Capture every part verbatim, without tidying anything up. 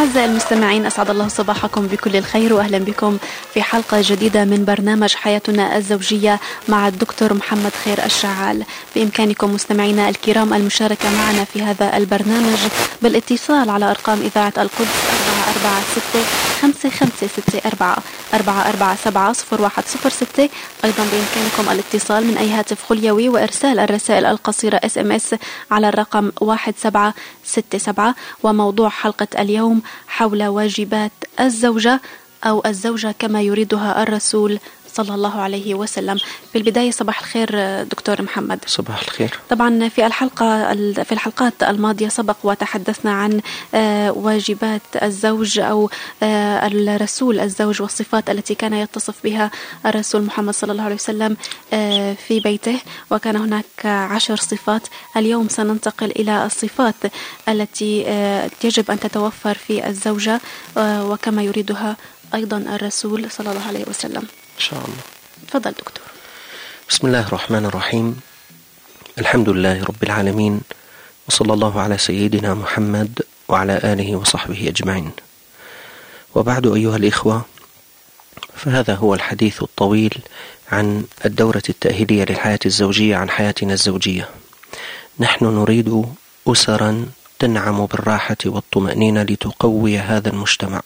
أعزائي المستمعين، أسعد الله صباحكم بكل الخير، وأهلا بكم في حلقة جديدة من برنامج حياتنا الزوجية مع الدكتور محمد خير الشعال. بإمكانكم مستمعينا الكرام المشاركة معنا في هذا البرنامج بالاتصال على أرقام إذاعة القدس أربعة أربعة ستة خمسة خمسة ستة أربعة أربعة أربعة سبعة صفر واحد صفر ستة. أيضا بإمكانكم الاتصال من أي هاتف خليوي وإرسال الرسائل القصيرة اس ام اس على الرقم واحد سبعة ستة سبعة. وموضوع حلقة اليوم حول واجبات الزوجة أو الزوجة كما يريدها الرسول صلى الله عليه وسلم. في البداية صباح الخير دكتور محمد. صباح الخير. طبعا في الحلقة في الحلقات الماضية سبق وتحدثنا عن واجبات الزوج أو الرسول الزوج والصفات التي كان يتصف بها الرسول محمد صلى الله عليه وسلم في بيته، وكان هناك عشر صفات. اليوم سننتقل إلى الصفات التي يجب أن تتوفر في الزوجة وكما يريدها أيضا الرسول صلى الله عليه وسلم إن شاء الله. تفضل دكتور. بسم الله الرحمن الرحيم. الحمد لله رب العالمين، وصلى الله على سيدنا محمد وعلى آله وصحبه أجمعين. وبعد أيها الإخوة، فهذا هو الحديث الطويل عن الدورة التأهيلية للحياة الزوجية، عن حياتنا الزوجية. نحن نريد أسرا تنعم بالراحة والطمأنينة لتقوي هذا المجتمع.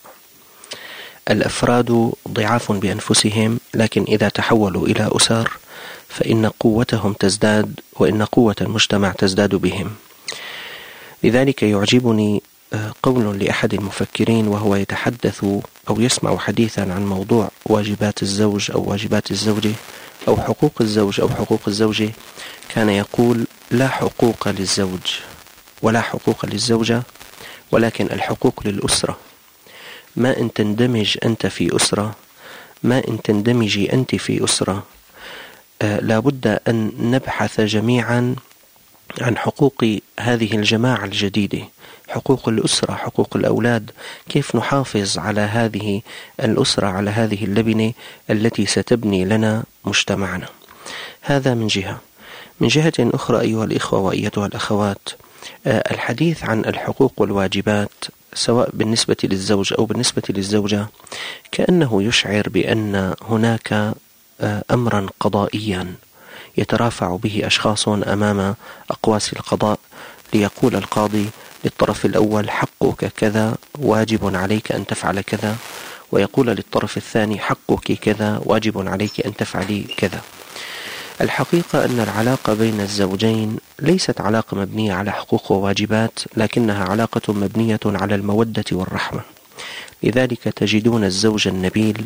الأفراد ضعاف بأنفسهم، لكن إذا تحولوا إلى أسر فإن قوتهم تزداد، وإن قوة المجتمع تزداد بهم. لذلك يعجبني قول لأحد المفكرين وهو يتحدث أو يسمع حديثا عن موضوع واجبات الزوج أو واجبات الزوجة أو حقوق الزوج أو حقوق الزوجة، كان يقول: لا حقوق للزوج ولا حقوق للزوجة، ولكن الحقوق للأسرة. ما إن تندمج أنت في أسرة، ما إن تندمجي أنت في أسرة، آه لابد أن نبحث جميعا عن حقوق هذه الجماعة الجديدة، حقوق الأسرة، حقوق الأولاد، كيف نحافظ على هذه الأسرة، على هذه اللبنة التي ستبني لنا مجتمعنا. هذا من جهة. من جهة أخرى أيها الإخوة وأيتها الأخوات، آه الحديث عن الحقوق والواجبات سواء بالنسبة للزوج أو بالنسبة للزوجة كأنه يشعر بأن هناك أمرا قضائيا يترافع به أشخاص أمام أقواس القضاء، ليقول القاضي للطرف الأول: حقك كذا، واجب عليك أن تفعل كذا، ويقول للطرف الثاني: حقك كذا، واجب عليك أن تفعلي كذا. الحقيقة أن العلاقة بين الزوجين ليست علاقة مبنية على حقوق وواجبات، لكنها علاقة مبنية على المودة والرحمة. لذلك تجدون الزوج النبيل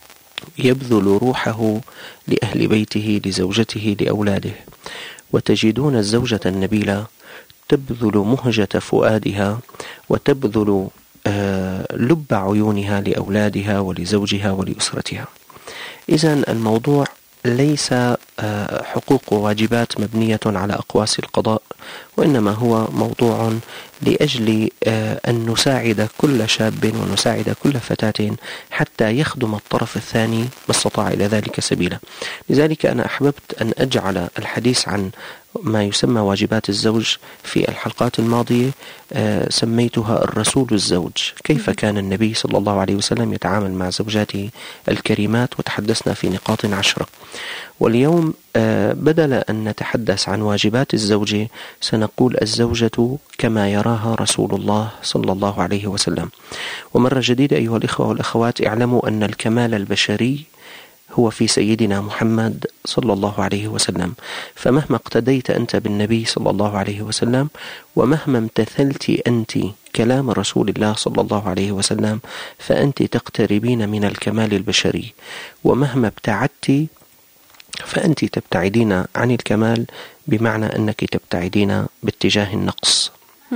يبذل روحه لأهل بيته، لزوجته، لأولاده، وتجدون الزوجة النبيلة تبذل مهجة فؤادها وتبذل آه لب عيونها لأولادها ولزوجها ولأسرتها. إذن الموضوع ليس حقوق وواجبات مبنية على أقواس القضاء، وإنما هو موضوع لأجل أن نساعد كل شاب ونساعد كل فتاة حتى يخدم الطرف الثاني ما استطاع إلى ذلك سبيلا. لذلك أنا أحببت أن أجعل الحديث عن ما يسمى واجبات الزوج في الحلقات الماضية سميتها الرسول الزوج، كيف كان النبي صلى الله عليه وسلم يتعامل مع زوجاته الكريمات، وتحدثنا في نقاط عشرة. واليوم بدل أن نتحدث عن واجبات الزوجة سنقول الزوجة كما يراها رسول الله صلى الله عليه وسلم. ومرة جديدة أيها الإخوة والأخوات، اعلموا أن الكمال البشري هو في سيدنا محمد صلى الله عليه وسلم. فمهما اقتديت أنت بالنبي صلى الله عليه وسلم، ومهما امتثلت أنت كلام رسول الله صلى الله عليه وسلم، فأنت تقتربين من الكمال البشري، ومهما ابتعدت فأنت تبتعدين عن الكمال، بمعنى أنك تبتعدين باتجاه النقص.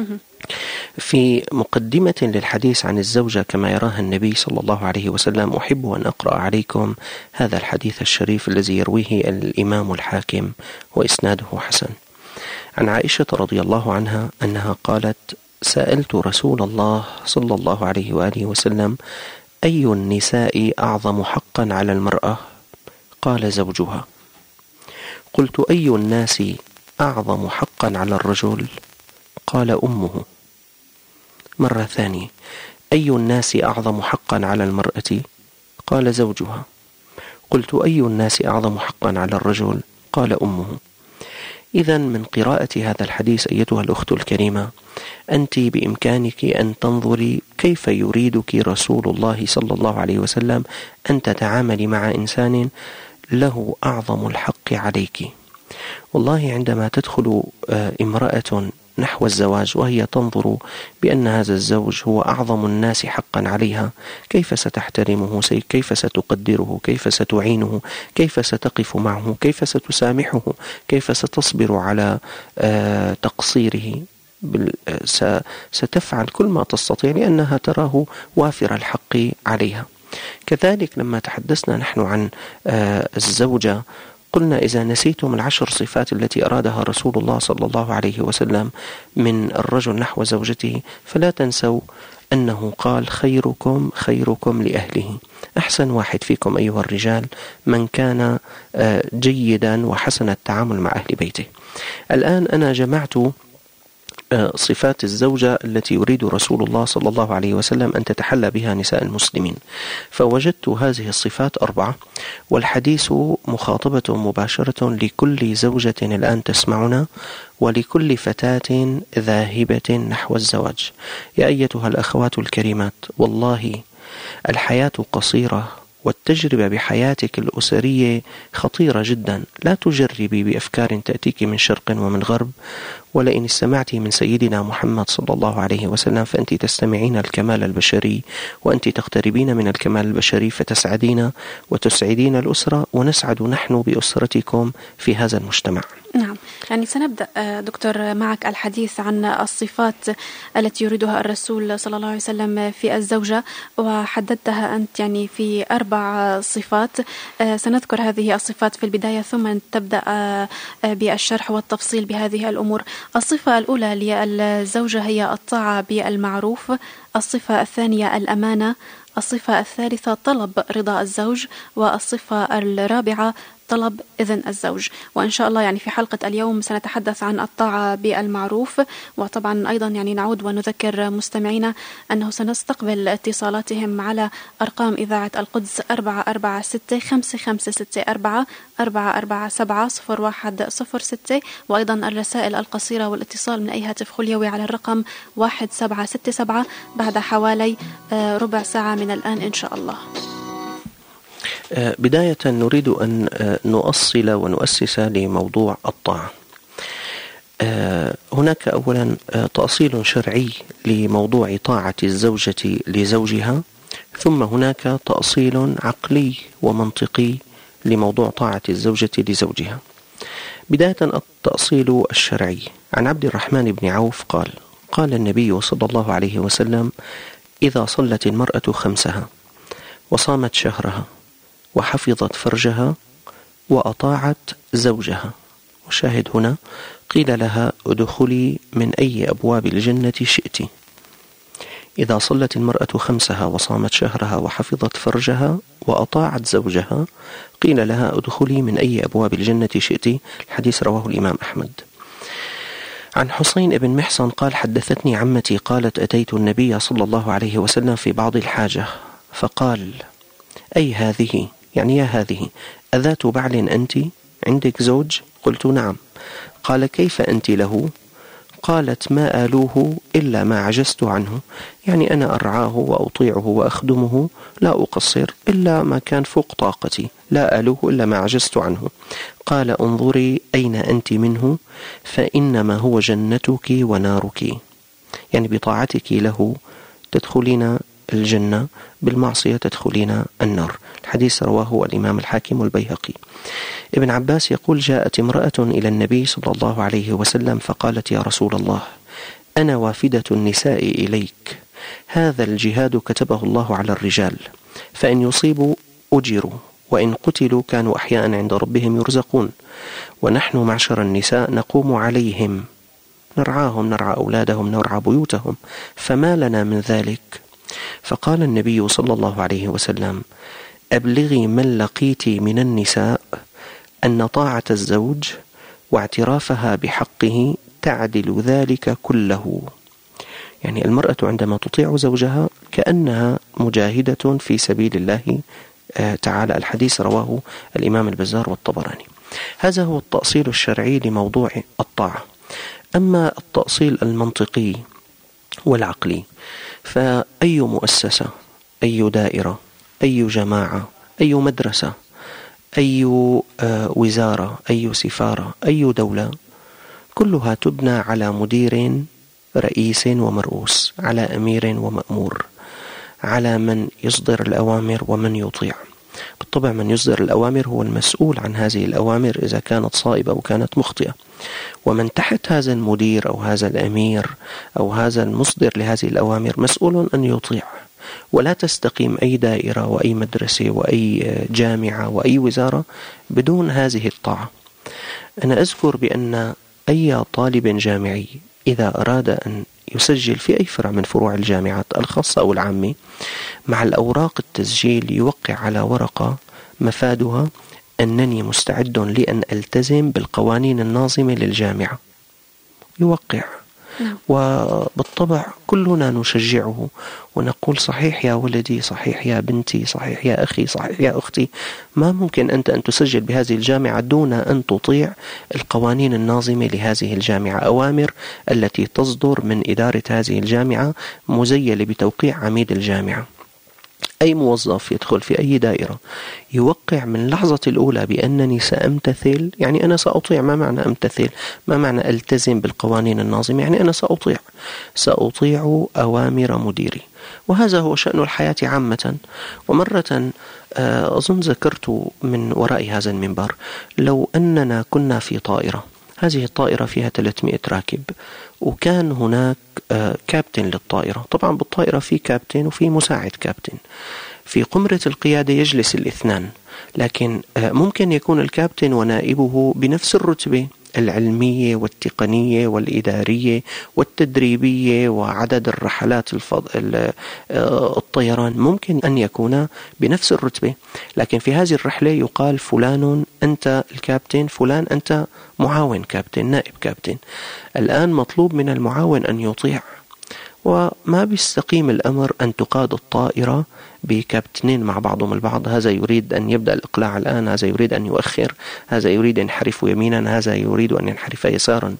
في مقدمة للحديث عن الزوجة كما يراها النبي صلى الله عليه وسلم، أحب أن أقرأ عليكم هذا الحديث الشريف الذي يرويه الإمام الحاكم وإسناده حسن، عن عائشة رضي الله عنها أنها قالت: سألت رسول الله صلى الله عليه وآله وسلم: أي النساء أعظم حقا على المرأة؟ قال: زوجها. قلت: أي الناس أعظم حقا على الرجل؟ قال: أمه. مرة ثانية: أي الناس أعظم حقا على المرأة؟ قال زوجها. قلت أي الناس أعظم حقا على الرجل؟ قال أمه. إذن من قراءة هذا الحديث أيتها الأخت الكريمة أنت بإمكانك أن تنظري كيف يريدك رسول الله صلى الله عليه وسلم أن تتعاملي مع إنسان له أعظم الحق عليك. والله عندما تدخل امرأة نحو الزواج وهي تنظر بأن هذا الزوج هو أعظم الناس حقا عليها، كيف ستحترمه، كيف ستقدره، كيف ستعينه، كيف ستقف معه، كيف ستسامحه، كيف ستصبر على تقصيره، ستفعل كل ما تستطيع لأنها تراه وافر الحق عليها. كذلك لما تحدثنا نحن عن الزوجة قلنا إذا نسيتم العشر صفات التي أرادها رسول الله صلى الله عليه وسلم من الرجل نحو زوجته فلا تنسوا أنه قال خيركم خيركم لأهله. أحسن واحد فيكم أيها الرجال من كان جيدا وحسن التعامل مع أهل بيته. الآن أنا جمعت صفات الزوجة التي يريد رسول الله صلى الله عليه وسلم أن تتحلى بها نساء المسلمين، فوجدت هذه الصفات أربعة، والحديث مخاطبة مباشرة لكل زوجة الآن تسمعنا ولكل فتاة ذاهبة نحو الزواج. يا أيتها الأخوات الكريمات، والله الحياة قصيرة والتجربة بحياتك الأسرية خطيرة جدا. لا تجربي بأفكار تأتيك من شرق ومن غرب، ولئن استمعتي من سيدنا محمد صلى الله عليه وسلم فأنت تستمعين الكمال البشري، وأنت تقتربين من الكمال البشري فتسعدين وتسعدين الأسرة، ونسعد نحن بأسرتكم في هذا المجتمع. نعم، يعني سنبدأ دكتور معك الحديث عن الصفات التي يريدها الرسول صلى الله عليه وسلم في الزوجة، وحددتها أنت يعني في أربع صفات. سنذكر هذه الصفات في البداية ثم تبدأ بالشرح والتفصيل بهذه الأمور. الصفة الأولى للزوجة هي الطاعة بالمعروف. الصفة الثانية الأمانة. الصفة الثالثة طلب رضا الزوج. والصفة الرابعة طلب إذن الزوج. وإن شاء الله يعني في حلقة اليوم سنتحدث عن الطاعة بالمعروف، وطبعا أيضا يعني نعود ونذكر مستمعينا أنه سنستقبل اتصالاتهم على أرقام إذاعة القدس أربعة أربعة ستة خمسة خمسة ستة أربعة أربعة أربعة سبعة صفر واحد صفر ستة، وأيضا الرسائل القصيرة والاتصال من أي هاتف خليوي على الرقم واحد سبعة ستة سبعة بعد حوالي ربع ساعة من الآن إن شاء الله. بداية نريد أن نؤصل ونؤسس لموضوع الطاعة. هناك أولا تأصيل شرعي لموضوع طاعة الزوجة لزوجها، ثم هناك تأصيل عقلي ومنطقي لموضوع طاعة الزوجة لزوجها. بداية التأصيل الشرعي. عن عبد الرحمن بن عوف قال قال النبي صلى الله عليه وسلم: إذا صلت المرأة خمسها وصامت شهرها وحفظت فرجها وأطاعت زوجها، وشاهد هنا قيل لها ادخلي من أي أبواب الجنة شئت. إذا صلت المرأة خمسها وصامت شهرها وحفظت فرجها وأطاعت زوجها قيل لها ادخلي من أي أبواب الجنة شئت. الحديث رواه الإمام أحمد. عن حسين بن محصن قال: حدثتني عمتي قالت: أتيت النبي صلى الله عليه وسلم في بعض الحاجة فقال: أي هذه، يعني يا هذه، أذات بعل أنت؟ عندك زوج؟ قلت: نعم. قال: كيف أنت له؟ قالت: ما آلوه إلا ما عجزت عنه، يعني أنا أرعاه وأطيعه وأخدمه، لا أقصر إلا ما كان فوق طاقتي، لا آلوه إلا ما عجزت عنه. قال: انظري أين أنت منه، فإنما هو جنتك ونارك، يعني بطاعتك له تدخلين الجنة، بالمعصية تدخلين النار. الحديث رواه الإمام الحاكم والبيهقي. ابن عباس يقول: جاءت امرأة إلى النبي صلى الله عليه وسلم فقالت: يا رسول الله، أنا وافدة النساء إليك، هذا الجهاد كتبه الله على الرجال، فإن يصيبوا أجروا، وإن قتلوا كانوا أحياء عند ربهم يرزقون، ونحن معشر النساء نقوم عليهم، نرعاهم، نرعى أولادهم، نرعى بيوتهم، فما لنا من ذلك؟ فقال النبي صلى الله عليه وسلم: أبلغي من لقيت من النساء أن طاعة الزوج واعترافها بحقه تعدل ذلك كله. يعني المرأة عندما تطيع زوجها كأنها مجاهدة في سبيل الله تعالى. الحديث رواه الإمام البزار والطبراني. هذا هو التأصيل الشرعي لموضوع الطاعة. أما التأصيل المنطقي والعقلي فأي مؤسسة، أي دائرة، أي جماعة، أي مدرسة، أي وزارة، أي سفارة، أي دولة، كلها تبنى على مدير رئيس ومرؤوس، على أمير ومأمور، على من يصدر الأوامر ومن يطيع. بالطبع من يصدر الأوامر هو المسؤول عن هذه الأوامر إذا كانت صائبة أو كانت مخطئة، ومن تحت هذا المدير أو هذا الأمير أو هذا المصدر لهذه الأوامر مسؤول أن يطيع. ولا تستقيم أي دائرة وأي مدرسة وأي جامعة وأي وزارة بدون هذه الطاعة. أنا أذكر بأن أي طالب جامعي إذا أراد أن يسجل في أي فرع من فروع الجامعات الخاصة أو العامة، مع الأوراق التسجيل يوقع على ورقة مفادها أنني مستعد لأن ألتزم بالقوانين الناظمة للجامعة، يوقع. وبالطبع كلنا نشجعه ونقول صحيح يا ولدي، صحيح يا بنتي، صحيح يا أخي، صحيح يا أختي، ما ممكن أنت أن تسجل بهذه الجامعة دون أن تطيع القوانين الناظمة لهذه الجامعة، أوامر التي تصدر من إدارة هذه الجامعة مزيلة بتوقيع عميد الجامعة. أي موظف يدخل في أي دائرة يوقع من اللحظة الأولى بأنني سأمتثل، يعني أنا سأطيع. ما معنى أمتثل؟ ما معنى ألتزم بالقوانين الناظمة؟ يعني أنا سأطيع سأطيع أوامر مديري. وهذا هو شأن الحياة عامة. ومرة أظن ذكرت من وراء هذا المنبر، لو أننا كنا في طائرة، هذه الطائرة فيها ثلاثمائة راكب، وكان هناك كابتن للطائرة. طبعا بالطائرة في كابتن وفي مساعد كابتن. في قمرة القيادة يجلس الاثنان، لكن ممكن يكون الكابتن ونائبه بنفس الرتبة العلمية والتقنية والإدارية والتدريبية وعدد الرحلات الفض... الطيران ممكن أن يكون بنفس الرتبة، لكن في هذه الرحلة يقال فلان أنت الكابتن، فلان أنت معاون كابتن، نائب كابتن. الآن مطلوب من المعاون أن يطيع، وما بيستقيم الأمر أن تقاد الطائرة بكابتنين مع بعضهم البعض. هذا يريد أن يبدأ الإقلاع الآن، هذا يريد أن يؤخر، هذا يريد أن ينحرف يمينا، هذا يريد أن ينحرف يسارا.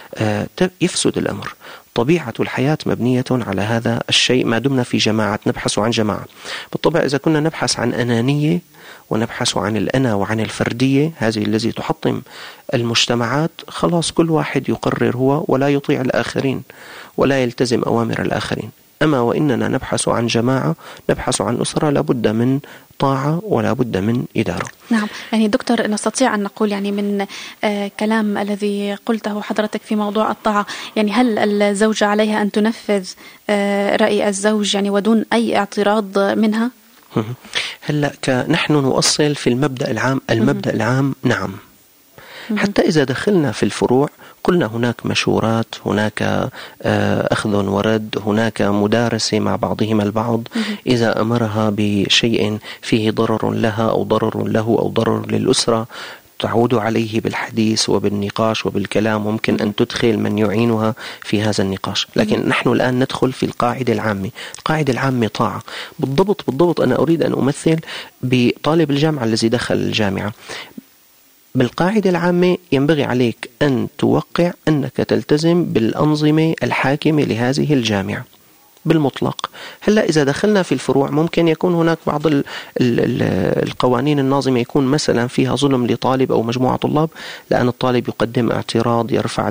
يفسد الأمر. طبيعة الحياة مبنية على هذا الشيء ما دمنا في جماعة نبحث عن جماعة. بالطبع إذا كنا نبحث عن أنانية ونبحث عن الأنا وعن الفردية، هذه التي تحطم المجتمعات، خلاص كل واحد يقرر هو ولا يطيع الآخرين ولا يلتزم أوامر الآخرين. أما وإننا نبحث عن جماعة، نبحث عن أسرة، لابد من طاعة ولا بد من إدارة. نعم، يعني دكتور نستطيع أن نقول يعني من آه كلام الذي قلته حضرتك في موضوع الطاعة، يعني هل الزوجة عليها أن تنفذ آه رأي الزوج يعني ودون أي اعتراض منها؟ هلأ نحن نؤصل في المبدأ العام. المبدأ العام نعم. حتى إذا دخلنا في الفروع قلنا هناك مشورات، هناك أخذ ورد، هناك مدارسة مع بعضهم البعض. إذا أمرها بشيء فيه ضرر لها أو ضرر له أو ضرر للأسرة تعود عليه بالحديث وبالنقاش وبالكلام، ممكن أن تدخل من يعينها في هذا النقاش. لكن نحن الآن ندخل في القاعدة العامة. القاعدة العامة طاعة. بالضبط بالضبط أنا أريد أن أمثل بطالب الجامعة الذي دخل الجامعة. بالقاعدة العامة ينبغي عليك أن توقع أنك تلتزم بالأنظمة الحاكمة لهذه الجامعة بالمطلق. هلأ إذا دخلنا في الفروع ممكن يكون هناك بعض ال ال ال القوانين الناظمة يكون مثلا فيها ظلم لطالب أو مجموعة طلاب، لأن الطالب يقدم اعتراض، يرفع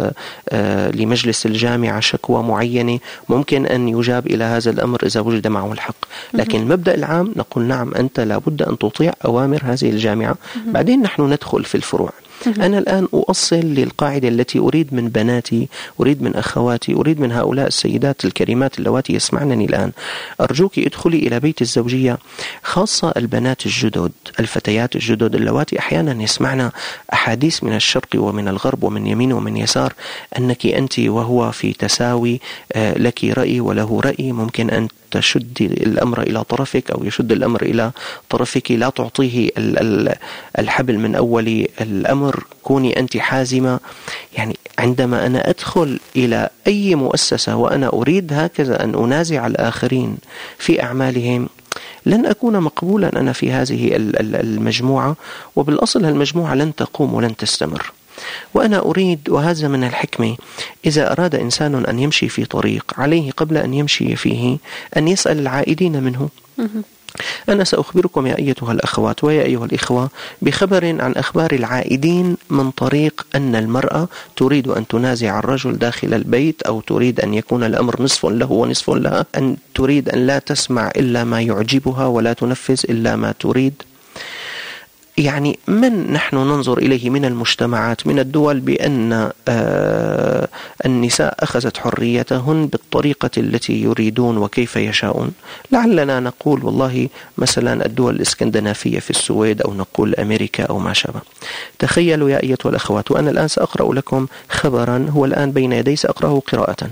لمجلس الجامعة شكوى معينة، ممكن أن يجاب إلى هذا الأمر إذا وجد معه الحق. لكن المبدأ العام نقول نعم أنت لابد أن تطيع أوامر هذه الجامعة. بعدين نحن ندخل في الفروع. أنا الآن أؤصل للقاعدة التي أريد من بناتي، أريد من أخواتي، أريد من هؤلاء السيدات الكريمات اللواتي يسمعنني الآن. أرجوك ادخلي إلى بيت الزوجية، خاصة البنات الجدد، الفتيات الجدد اللواتي أحيانا يسمعنا أحاديث من الشرق ومن الغرب ومن يمين ومن يسار أنك أنت وهو في تساوي، لك رأي وله رأي، ممكن أن تشد الأمر إلى طرفك أو يشد الأمر إلى طرفك، لا تعطيه الحبل من أول الأمر، كوني أنت حازمة. يعني عندما أنا أدخل إلى أي مؤسسة وأنا أريد هكذا أن أنازع الآخرين في أعمالهم، لن أكون مقبولا أنا في هذه المجموعة، وبالأصل المجموعة لن تقوم ولن تستمر. وأنا أريد، وهذا من الحكمة، إذا أراد إنسان أن يمشي في طريق عليه قبل أن يمشي فيه أن يسأل العائدين منه. أنا سأخبركم يا أيتها الأخوات ويا أيها الإخوة بخبر عن أخبار العائدين من طريق أن المرأة تريد أن تنازع الرجل داخل البيت، أو تريد أن يكون الأمر نصف له ونصف لها، أن تريد أن لا تسمع إلا ما يعجبها ولا تنفذ إلا ما تريد. يعني من نحن ننظر إليه من المجتمعات من الدول بأن آه النساء أخذت حريتهن بالطريقة التي يريدون وكيف يشاءون. لعلنا نقول والله مثلا الدول الإسكندنافية في السويد، أو نقول أمريكا أو ما شابه. تخيلوا يا أيتها الأخوات، وأنا الآن سأقرأ لكم خبرا هو الآن بين يدي، سأقرأه قراءة.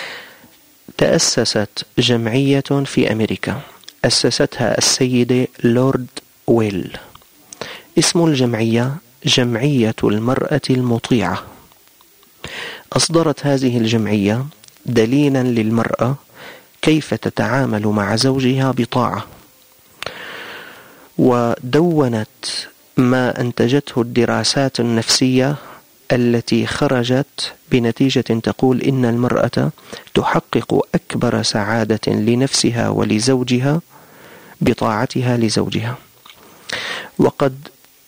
تأسست جمعية في أمريكا أسستها السيدة لورد ويل. اسم الجمعية جمعية المرأة المطيعة. أصدرت هذه الجمعية دليلا للمرأة كيف تتعامل مع زوجها بطاعة، ودونت ما أنتجته الدراسات النفسية التي خرجت بنتيجة تقول إن المرأة تحقق أكبر سعادة لنفسها ولزوجها بطاعتها لزوجها. وقد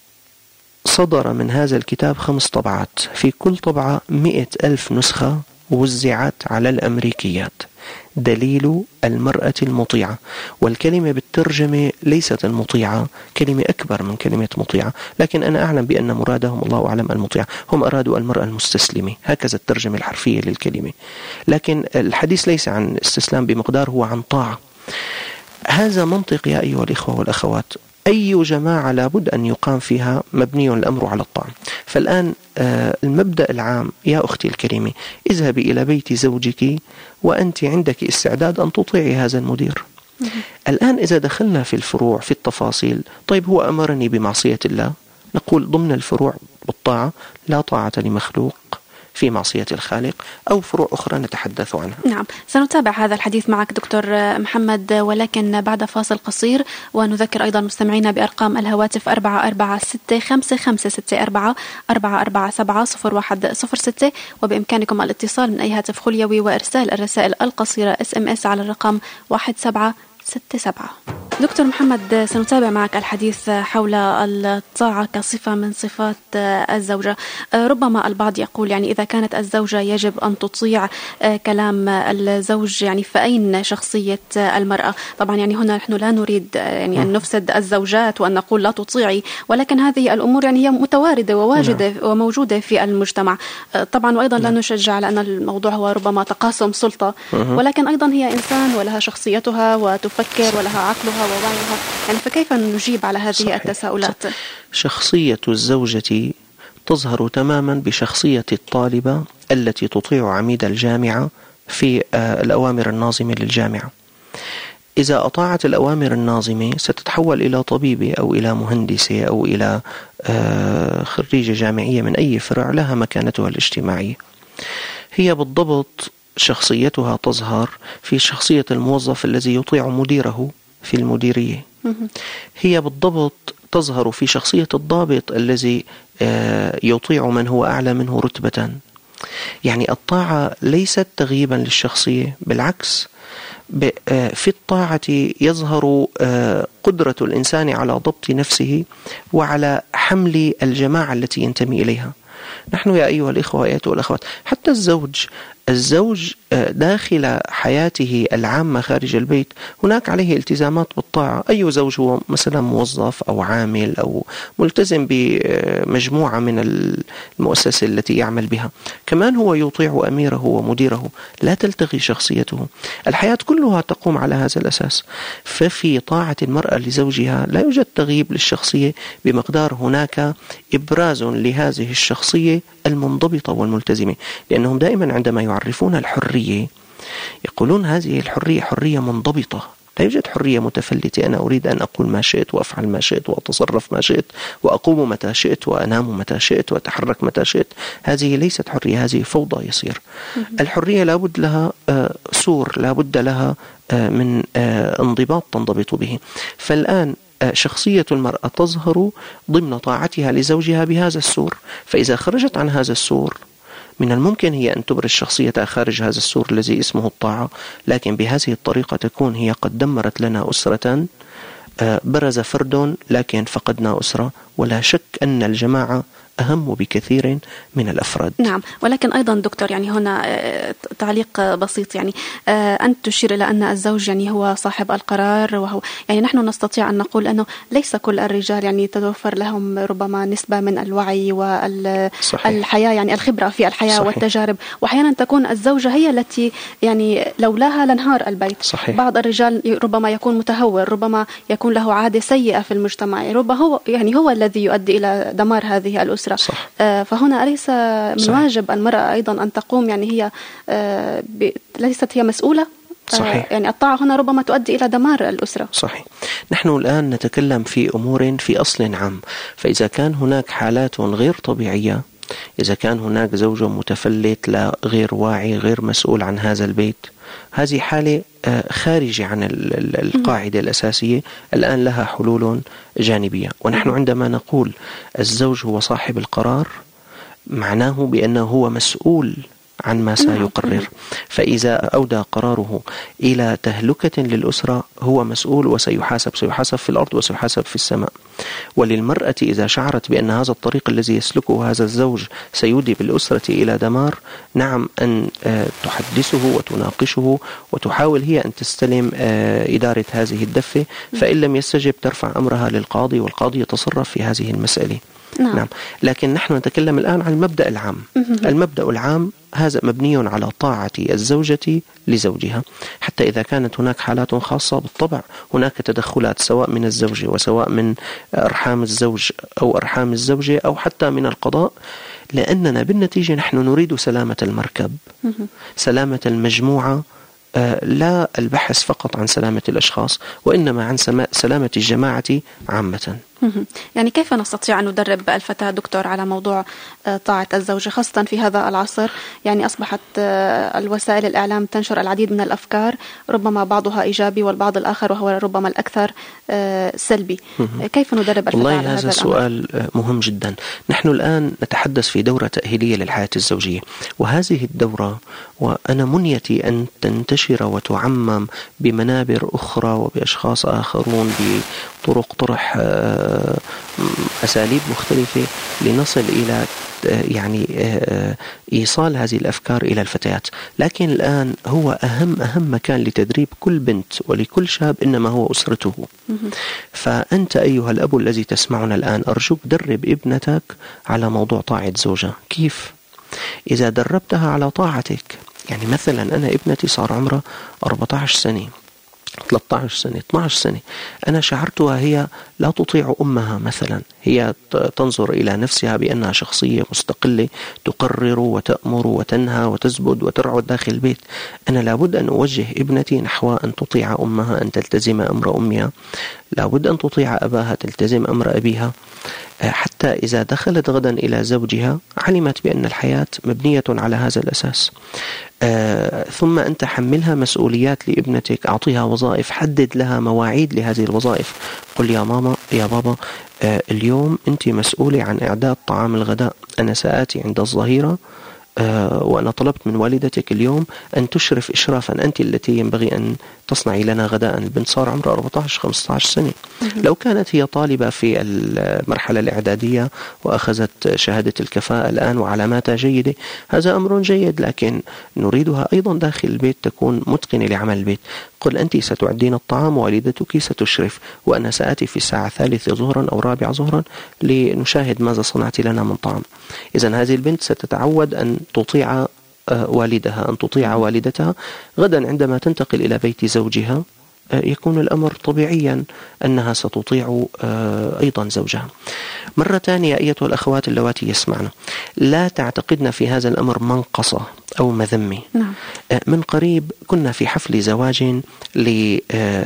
صدر من هذا الكتاب خمس طبعات، في كل طبعة مئة ألف نسخة وزعت على الأمريكيات. دليل المرأة المطيعة، والكلمة بالترجمة ليست المطيعة، كلمة أكبر من كلمة مطيعة، لكن أنا أعلم بأن مرادهم الله أعلم المطيعة، هم أرادوا المرأة المستسلمة، هكذا الترجمة الحرفية للكلمة. لكن الحديث ليس عن استسلام بمقدار، هو عن طاعة. هذا منطق يا أيها الإخوة والأخوات، أي جماعة لابد أن يقام فيها مبني الأمر على الطاعة. فالآن المبدأ العام يا أختي الكريمة، اذهبي إلى بيت زوجك وأنت عندك استعداد أن تطيعي هذا المدير. الآن إذا دخلنا في الفروع في التفاصيل، طيب هو أمرني بمعصية الله، نقول ضمن الفروع بالطاعة لا طاعة لمخلوق في معصية الخالق، أو فروع أخرى نتحدث عنها. نعم، سنتابع هذا الحديث معك دكتور محمد، ولكن بعد فاصل قصير. ونذكر أيضا مستمعينا بأرقام الهواتف أربعة أربعة ستة خمسة خمسة ستة أربعة أربعة أربعة سبعة صفر واحد صفر ستة، وبإمكانكم الاتصال من أي هاتف خليوي وإرسال الرسائل القصيرة اس ام اس على الرقم واحد سبعة ستة سبعة. دكتور محمد، سنتابع معك الحديث حول الطاعة كصفة من صفات الزوجة. ربما البعض يقول يعني إذا كانت الزوجة يجب أن تطيع كلام الزوج، يعني فأين شخصية المرأة؟ طبعا يعني هنا نحن لا نريد يعني أن نفسد الزوجات وأن نقول لا تطيعي، ولكن هذه الأمور يعني هي متواردة وواجدة وموجودة في المجتمع طبعا. وأيضا لا نشجع على أن الموضوع هو ربما تقاسم سلطة، ولكن أيضا هي إنسان ولها شخصيتها وتفكر ولها عقلها ووعيها، يعني فكيف نجيب على هذه صحيح. التساؤلات. شخصية الزوجة تظهر تماما بشخصية الطالبة التي تطيع عميد الجامعة في الأوامر الناظمة للجامعة. إذا أطاعت الأوامر الناظمة ستتحول إلى طبيبة أو إلى مهندسة أو إلى خريجة جامعية من أي فرع لها مكانتها الاجتماعية. هي بالضبط شخصيتها تظهر في شخصية الموظف الذي يطيع مديره في المديرية. هي بالضبط تظهر في شخصية الضابط الذي يطيع من هو أعلى منه رتبة. يعني الطاعة ليست تغييبا للشخصية، بالعكس في الطاعة يظهر قدرة الإنسان على ضبط نفسه وعلى حمل الجماعة التي ينتمي إليها. نحن يا أيها الإخوة وأيتها الأخوات، حتى الزوج الزوج داخل حياته العامة خارج البيت هناك عليه التزامات بالطاعة. أي زوج هو مثلا موظف أو عامل أو ملتزم بمجموعة من المؤسسة التي يعمل بها، كمان هو يطيع أميره ومديره، لا تلتغي شخصيته. الحياة كلها تقوم على هذا الأساس. ففي طاعة المرأة لزوجها لا يوجد تغييب للشخصية بمقدار هناك إبراز لهذه الشخصية المنضبطة والملتزمة، لأنهم دائما عندما يعرفون الحرية يقولون هذه الحرية حرية منضبطة، لا يوجد حرية متفلتة، أنا أريد أن أقول ما شئت وأفعل ما شئت وأتصرف ما شئت وأقوم متى شئت وأنام متى شئت وأتحرك متى شئت. هذه ليست حرية، هذه فوضى يصير. الحرية لابد لها سور، لابد لها من انضباط تنضبط به. فالآن شخصية المرأة تظهر ضمن طاعتها لزوجها بهذا السور، فإذا خرجت عن هذا السور من الممكن هي أن تبرز شخصيتها خارج هذا السور الذي اسمه الطاعة، لكن بهذه الطريقة تكون هي قد دمرت لنا أسرة، برز فرد لكن فقدنا أسرة. ولا شك أن الجماعة أهم بكثير من الأفراد. نعم، ولكن أيضا دكتور يعني هنا تعليق بسيط، يعني أنت تشير إلى أن الزوج يعني هو صاحب القرار، وهو يعني نحن نستطيع أن نقول أنه ليس كل الرجال يعني تتوفر لهم ربما نسبة من الوعي والحياة، يعني الخبرة في الحياة. صحيح. والتجارب، وأحيانا تكون الزوجة هي التي يعني لولاها لانهار البيت. صحيح. بعض الرجال ربما يكون متهور، ربما يكون له عادة سيئة في المجتمع، ربما هو يعني هو الذي يؤدي إلى دمار هذه الأسرة. صح. آه فهنا أليس من صحيح. واجب المرأة أيضا أن تقوم، يعني هي آه ب... ليست هي مسؤولة. صحيح. آه يعني الطاعة هنا ربما تؤدي إلى دمار الأسرة. صحيح. نحن الآن نتكلم في أمور في أصل عام، فإذا كان هناك حالات غير طبيعية، إذا كان هناك زوج متفلت لا غير واعي غير مسؤول عن هذا البيت، هذه حالة خارجة عن القاعدة الأساسية، الآن لها حلول جانبية. ونحن عندما نقول الزوج هو صاحب القرار، معناه بأنه هو مسؤول عن ما سيقرر، فإذا أودى قراره إلى تهلكة للأسرة هو مسؤول وسيحاسب، سيحاسب في الأرض وسيحاسب في السماء. وللمرأة إذا شعرت بأن هذا الطريق الذي يسلكه هذا الزوج سيودي بالأسرة إلى دمار، نعم أن تحدثه وتناقشه وتحاول هي أن تستلم إدارة هذه الدفة، فإن لم يستجب ترفع أمرها للقاضي والقاضي يتصرف في هذه المسألة. نعم. نعم. لكن نحن نتكلم الآن عن المبدأ العام. المبدأ العام هذا مبني على طاعة الزوجة لزوجها، حتى إذا كانت هناك حالات خاصة بالطبع هناك تدخلات سواء من الزوجة وسواء من أرحام الزوج أو أرحام الزوجة أو حتى من القضاء، لأننا بالنتيجة نحن نريد سلامة المركب، سلامة المجموعة، لا البحث فقط عن سلامة الأشخاص وإنما عن سلامة الجماعة عامة. يعني كيف نستطيع أن ندرب الفتاة دكتور على موضوع طاعة الزوجة، خاصة في هذا العصر؟ يعني أصبحت الوسائل الإعلام تنشر العديد من الأفكار، ربما بعضها إيجابي والبعض الآخر وهو ربما الأكثر سلبي. كيف ندرب الفتاة والله على هذا هذا سؤال مهم جدا. نحن الآن نتحدث في دورة تأهيلية للحياة الزوجية، وهذه الدورة وأنا منيتي أن تنتشر وتعمم بمنابر أخرى وبأشخاص آخرون بطرق طرح أساليب مختلفة لنصل إلى يعني إيصال هذه الأفكار إلى الفتيات. لكن الآن هو أهم أهم مكان لتدريب كل بنت ولكل شاب إنما هو أسرته. فأنت أيها الأب الذي تسمعنا الآن أرجوك درب ابنتك على موضوع طاعة زوجها. كيف؟ إذا دربتها على طاعتك، يعني مثلا أنا ابنتي صار عمرها أربعة عشر سنة ثلاثة عشر سنة اثني عشر سنة، أنا شعرتها هي لا تطيع أمها مثلا، هي تنظر إلى نفسها بأنها شخصية مستقلة تقرر وتأمر وتنهى وتزبد وترعد داخل البيت. أنا لابد أن أوجه ابنتي نحو أن تطيع أمها، أن تلتزم أمر أمها، لابد أن تطيع أباها، تلتزم أمر أبيها، حتى إذا دخلت غدا إلى زوجها علمت بأن الحياة مبنية على هذا الأساس. آه ثم أنت حملها مسؤوليات لابنتك، أعطيها وظائف، حدد لها مواعيد لهذه الوظائف. قل يا ماما يا بابا آه اليوم أنت مسؤولة عن إعداد طعام الغداء، أنا سآتي عند الظهيرة آه وأنا طلبت من والدتك اليوم أن تشرف إشرافا، أنت التي ينبغي أن تصنعي لنا غداء. البنت صار عمرها أربعة عشر خمسة عشر سنة. لو كانت هي طالبة في المرحلة الإعدادية وأخذت شهادة الكفاءة الآن وعلاماتها جيدة هذا أمر جيد، لكن نريدها أيضا داخل البيت تكون متقنة لعمل البيت. قل أنت ستعدين الطعام ووالدتك ستشرف، وأنا سآتي في الساعة الثالثة ظهرا أو رابعة ظهرا لنشاهد ماذا صنعت لنا من طعام. إذن هذه البنت ستتعود أن تطيع والدها، أن تطيع والدتها. غدا عندما تنتقل إلى بيت زوجها يكون الأمر طبيعيا أنها ستطيع أيضا زوجها. مرة ثانية أيتها الأخوات اللواتي يسمعنا، لا تعتقدنا في هذا الأمر منقصة أو مذمة. نعم. من قريب كنا في حفل زواج لابن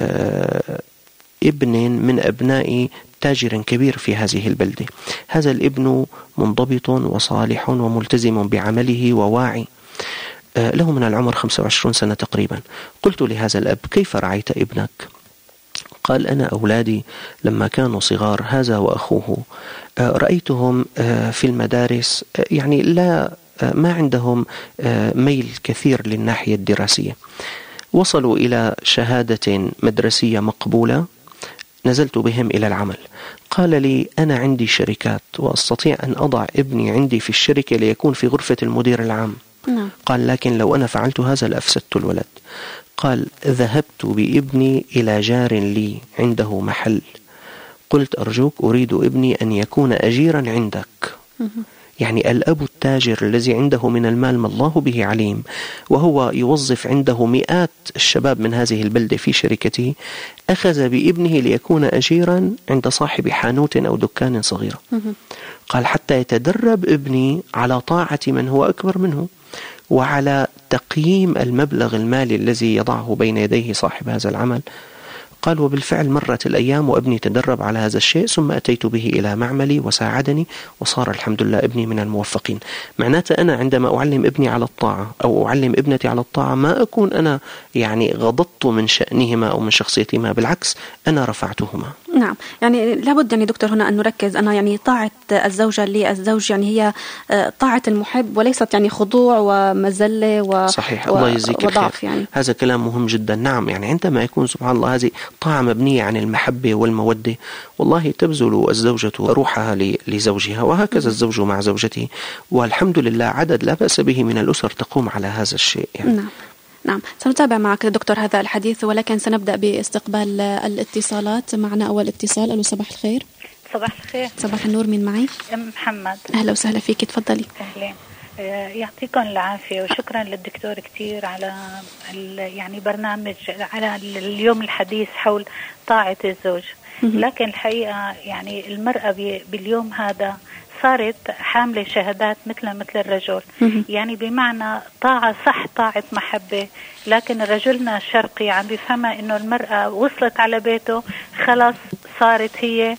من أبناء تاجر كبير في هذه البلدة. هذا الابن منضبط وصالح وملتزم بعمله وواعي، له من العمر خمسة وعشرين سنة تقريبا. قلت لهذا الأب: كيف رعيت ابنك؟ قال: أنا أولادي لما كانوا صغار، هذا وأخوه، رأيتهم في المدارس يعني لا ما عندهم ميل كثير للناحية الدراسية، وصلوا إلى شهادة مدرسية مقبولة، نزلت بهم إلى العمل. قال لي: أنا عندي شركات وأستطيع أن أضع ابني عندي في الشركة ليكون في غرفة المدير العام. نعم. قال: لكن لو أنا فعلت هذا لأفسدت الولد. قال: ذهبت بابني إلى جار لي عنده محل، قلت: أرجوك أريد ابني أن يكون أجيرا عندك. يعني الأب التاجر الذي عنده من المال ما الله به عليم، وهو يوظف عنده مئات الشباب من هذه البلدة في شركته، أخذ بابنه ليكون أجيرا عند صاحب حانوت أو دكان صغيرة. قال: حتى يتدرب ابني على طاعة من هو أكبر منه، وعلى تقييم المبلغ المالي الذي يضعه بين يديه صاحب هذا العمل. قال: وبالفعل مرت الأيام وابني تدرب على هذا الشيء، ثم أتيت به إلى معملي وساعدني، وصار الحمد لله ابني من الموفقين. معناته أنا عندما أعلم ابني على الطاعة أو أعلم ابنتي على الطاعة، ما أكون أنا يعني غضضت من شأنهما أو من شخصيتهما، بالعكس أنا رفعتهما. نعم. يعني لابد يعني دكتور هنا أن نركز أن يعني طاعة الزوجة للزوج يعني هي طاعة المحب، وليست يعني خضوع ومزلة و... صحيح. الله يجزيك وضعف يعني. هذا كلام مهم جدا. نعم، يعني عندما يكون سبحان الله هذه طاعة مبنية عن المحبة والمودة، والله تبذل الزوجة روحها لزوجها، وهكذا الزوج مع زوجته، والحمد لله عدد لا بأس به من الأسر تقوم على هذا الشيء يعني. نعم. نعم، سنتابع معك دكتور هذا الحديث، ولكن سنبدأ باستقبال الاتصالات. معنا أول اتصال. ألو، صباح الخير. صباح الخير. صباح النور، من معي؟ أم محمد. أهلا وسهلا فيك، تفضلي. أهلا، يعطيكم العافية، وشكرا للدكتور كتير على يعني برنامج على اليوم الحديث حول طاعة الزوج. لكن الحقيقة يعني المرأة باليوم هذا صارت حاملة شهادات مثل مثل الرجل، يعني بمعنى طاعة صح، طاعة محبة، لكن رجلنا الشرقي عم بيفهمها إنه المرأة وصلت على بيته خلاص صارت هي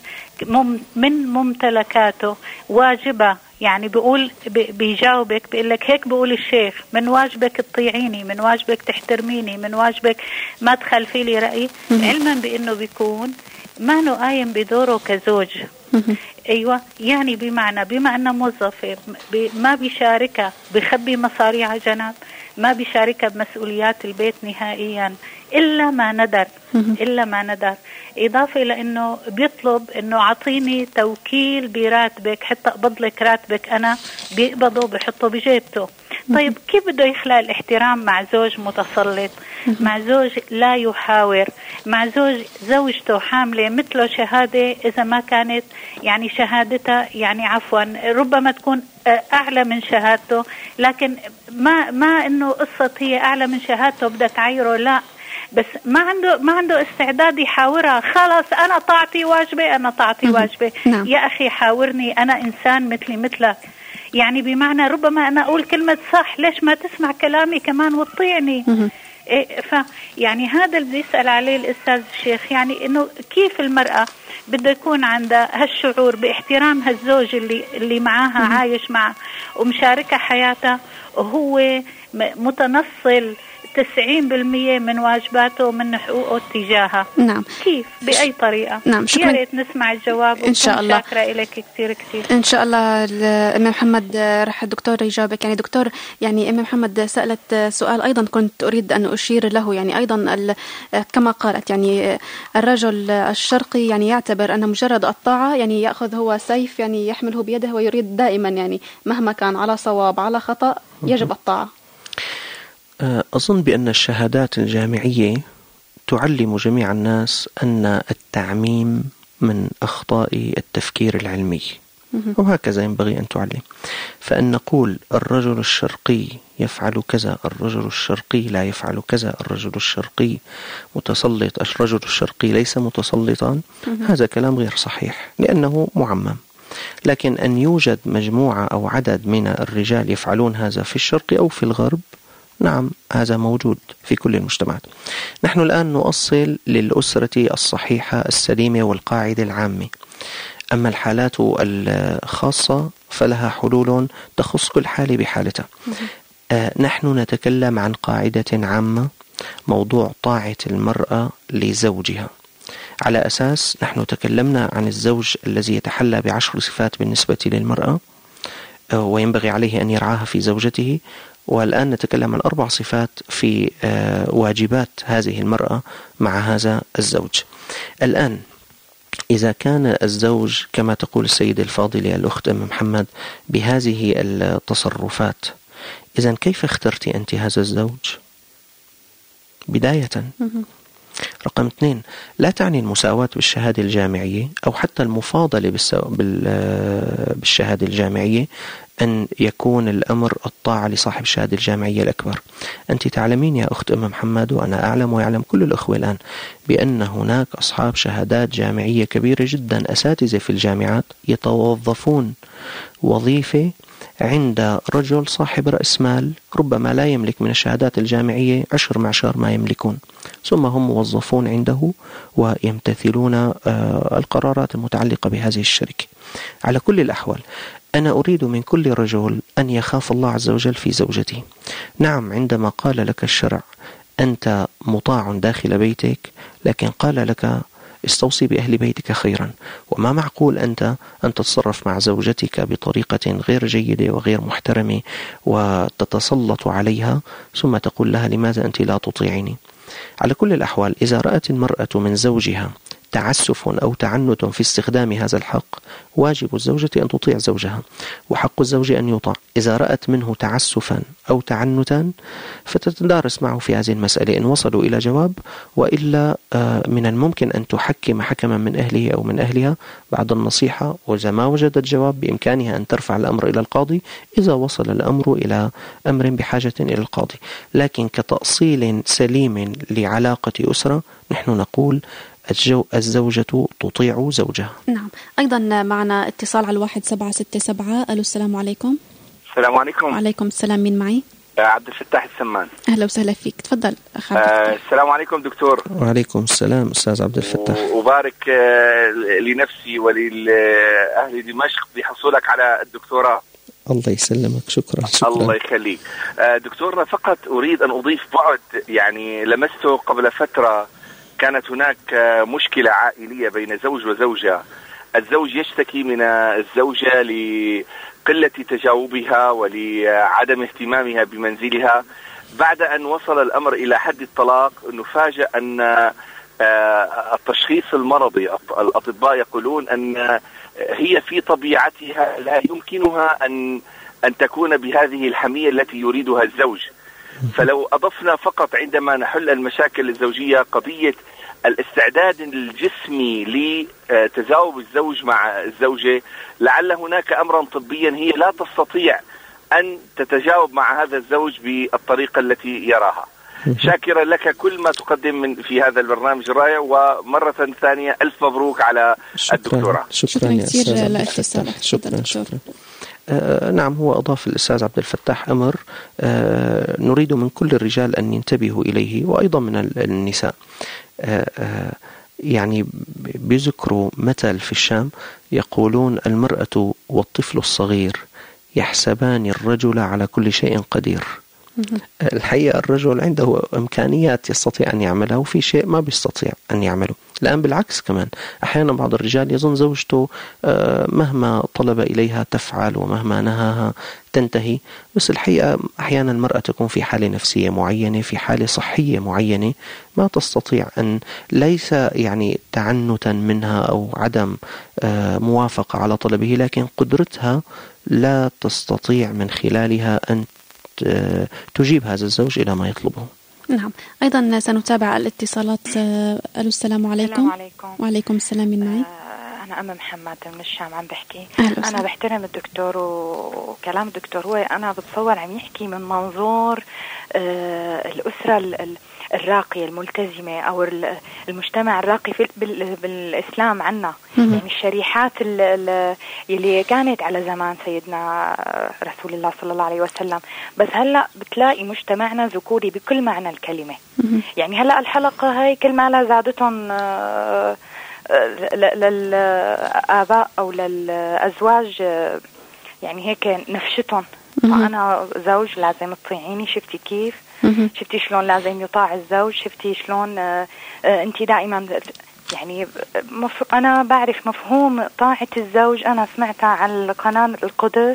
من ممتلكاته، واجبة. يعني بيقول بيجاوبك بيقول لك هيك بيقول الشيخ: من واجبك تطيعيني، من واجبك تحترميني، من واجبك ما تخلفي لي رأيي، علما بأنه بيكون ما نو قايم بدوره كزوج. أيوة، يعني بمعنى بما أنه موظف ما بيشاركها، بيخبي مصاري على جنب، ما بيشاركها بمسؤوليات البيت نهائيا إلا ما ندر إلا ما ندر إضافة لأنه بيطلب أنه عطيني توكيل براتبك حتى أقبض لك راتبك أنا، بيقبضه بيحطه بجيبته. طيب كيف بده يخلق الاحترام مع زوج متسلط، مع زوج لا يحاور، مع زوج زوجته حاملة مثله شهادة إذا ما كانت يعني شهادتها يعني عفوا ربما تكون أعلى من شهادته، لكن ما ما إنه قصة هي أعلى من شهادته بدها تعيره، لا، بس ما عنده ما عنده استعداد يحاورها. خلاص أنا طاعتي واجبة، أنا طاعتي واجبة. نعم. يا أخي حاورني، أنا إنسان مثلي مثلك. يعني بمعنى ربما أنا أقول كلمة صح، ليش ما تسمع كلامي كمان وتطيعني؟ إيه، ف يعني هذا اللي بيسأل عليه الأستاذ الشيخ، يعني إنه كيف المرأة بده يكون عندها هالشعور باحترام هالزوج اللي اللي معاها عايش معه ومشاركة حياتها، وهو متنصل تسعين بالمية من واجباته ومن حقوقه تجاهها. نعم. كيف؟ بأي طريقة؟ نعم. يا ريت نسمع الجواب إن شاء الله. شاكرة لك كثير كثير. إن شاء الله أم محمد رح الدكتور يجاوبك. يعني دكتور، يعني أم محمد سألت سؤال أيضا كنت أريد أن أشير له، يعني أيضا كما قالت يعني الرجل الشرقي يعني يعتبر أن مجرد الطاعة يعني يأخذ هو سيف يعني يحمله بيده ويريد دائما يعني مهما كان على صواب على خطأ يجب الطاعة. أظن بأن الشهادات الجامعية تعلم جميع الناس أن التعميم من أخطاء التفكير العلمي. وهكذا ينبغي أن تعلم. فأن نقول الرجل الشرقي يفعل كذا، الرجل الشرقي لا يفعل كذا، الرجل الشرقي متسلط، الرجل الشرقي ليس متسلطا، هذا كلام غير صحيح لأنه معمم. لكن أن يوجد مجموعة أو عدد من الرجال يفعلون هذا في الشرق أو في الغرب، نعم هذا موجود في كل المجتمعات. نحن الآن نؤصل للأسرة الصحيحة السليمة والقاعدة العامة. أما الحالات الخاصة فلها حلول تخص كل حالة بحالتها. آه نحن نتكلم عن قاعدة عامة، موضوع طاعة المرأة لزوجها، على أساس نحن تكلمنا عن الزوج الذي يتحلى بعشر صفات بالنسبة للمرأة آه وينبغي عليه أن يرعاها في زوجته، والآن نتكلم عن أربع صفات في آه واجبات هذه المرأة مع هذا الزوج. الآن إذا كان الزوج كما تقول السيدة الفاضلة الأخت أم محمد بهذه التصرفات، إذن كيف اخترتي أنت هذا الزوج؟ بداية. رقم اثنين، لا تعني المساواة بالشهادة الجامعية أو حتى المفاضلة بالشهادة الجامعية أن يكون الأمر الطاعة لصاحب الشهادة الجامعية الأكبر. أنت تعلمين يا أخت أم محمد، وأنا أعلم ويعلم كل الأخوة الآن، بأن هناك أصحاب شهادات جامعية كبيرة جدا، أساتذة في الجامعات يتوظفون وظيفة عند رجل صاحب رأس مال ربما لا يملك من الشهادات الجامعية عشر معشار ما يملكون، ثم هم موظفون عنده ويمتثلون القرارات المتعلقة بهذه الشركة. على كل الأحوال أنا أريد من كل رجل أن يخاف الله عز وجل في زوجته. نعم عندما قال لك الشرع أنت مطاع داخل بيتك، لكن قال لك استوصي بأهل بيتك خيرا، وما معقول أنت أن تتصرف مع زوجتك بطريقة غير جيدة وغير محترمة وتتسلط عليها ثم تقول لها لماذا أنت لا تطيعني. على كل الأحوال إذا رأت المرأة من زوجها تعسف أو تعنت في استخدام هذا الحق، واجب الزوجة أن تطيع زوجها، وحق الزوج أن يطاع. إذا رأت منه تعسفا أو تعنتا فتتدارس معه في هذه المسألة، إن وصلوا إلى جواب، وإلا من الممكن أن تحكم حكما من أهله أو من أهلها بعد النصيحة، وإذا ما وجدت جواب بإمكانها أن ترفع الأمر إلى القاضي إذا وصل الأمر إلى أمر بحاجة إلى القاضي. لكن كتأصيل سليم لعلاقة أسرة نحن نقول الجو الزوجة تطيع زوجها. نعم. أيضا معنا اتصال على الواحد سبعة ستة سبعة. ألو السلام عليكم. السلام عليكم. وعليكم السلام. مين معي؟ عبد الفتاح السمان. أهلا وسهلا فيك، تفضل أخ. آه السلام عليكم دكتور. وعليكم السلام أستاذ عبد الفتاح. وبارك آه لنفسي ولأهل دمشق بحصولك على الدكتوراه. الله يسلمك. شكرا, شكرا. الله يخليك. آه دكتور، فقط أريد أن أضيف بعد يعني لمسته قبل فترة. كانت هناك مشكلة عائلية بين زوج وزوجة. الزوج يشتكي من الزوجة لقلة تجاوبها ولعدم اهتمامها بمنزلها. بعد أن وصل الأمر إلى حد الطلاق نفاجأ أن التشخيص المرضي الأطباء يقولون أن هي في طبيعتها لا يمكنها أن أن تكون بهذه الحمية التي يريدها الزوج. فلو أضفنا فقط عندما نحل المشاكل الزوجية قضية الاستعداد الجسمي لتجاوب الزوج مع الزوجة، لعل هناك أمرا طبيا هي لا تستطيع أن تتجاوب مع هذا الزوج بالطريقة التي يراها. شاكرا لك كل ما تقدم من في هذا البرنامج الرائع، ومرة ثانية ألف مبروك على شكرا. الدكتوراه. شكرا يا أستاذ. شكرا, شكرا, شكرا. آه نعم، هو أضاف الأستاذ عبد الفتاح أمر آه نريد من كل الرجال أن ينتبهوا إليه، وأيضا من النساء. آه آه يعني بيذكروا مثل في الشام يقولون المرأة والطفل الصغير يحسبان الرجل على كل شيء قدير. الحقيقة الرجل عنده إمكانيات يستطيع أن يعملها، وفي شيء ما بيستطيع أن يعمله. الآن بالعكس كمان أحيانا بعض الرجال يظن زوجته مهما طلب إليها تفعل ومهما نهاها تنتهي، بس الحقيقة أحيانا المرأة تكون في حالة نفسية معينة، في حالة صحية معينة ما تستطيع أن، ليس يعني تعنتا منها أو عدم موافقة على طلبه، لكن قدرتها لا تستطيع من خلالها أن تجيب هذا الزوج إلى ما يطلبه. نعم. أيضا سنتابع الاتصالات. ألو السلام عليكم. السلام عليكم. وعليكم السلام. من معي؟ أنا أنا أم محمد من الشام عم بحكي. أهلا أنا بحترم الدكتور وكلام الدكتور، هو أنا بتصور عم يحكي من منظور آه الأسرة الراقية الملتزمة أو المجتمع الراقي في بالإسلام عنا، يعني الشريحات اللي كانت على زمان سيدنا رسول الله صلى الله عليه وسلم. بس هلأ بتلاقي مجتمعنا ذكوري بكل معنى الكلمة. يعني هلأ الحلقة هاي كل ما لا زادتهم للآباء أو للأزواج يعني هيك نفشتهم، فأنا زوج لازم تطيعيني، شفتي كيف؟ شفتي شلون لازم يطاع الزوج؟ شفتي شلون آه آه انت دائما يعني مف... انا بعرف مفهوم طاعة الزوج. انا سمعتها على قناة القدس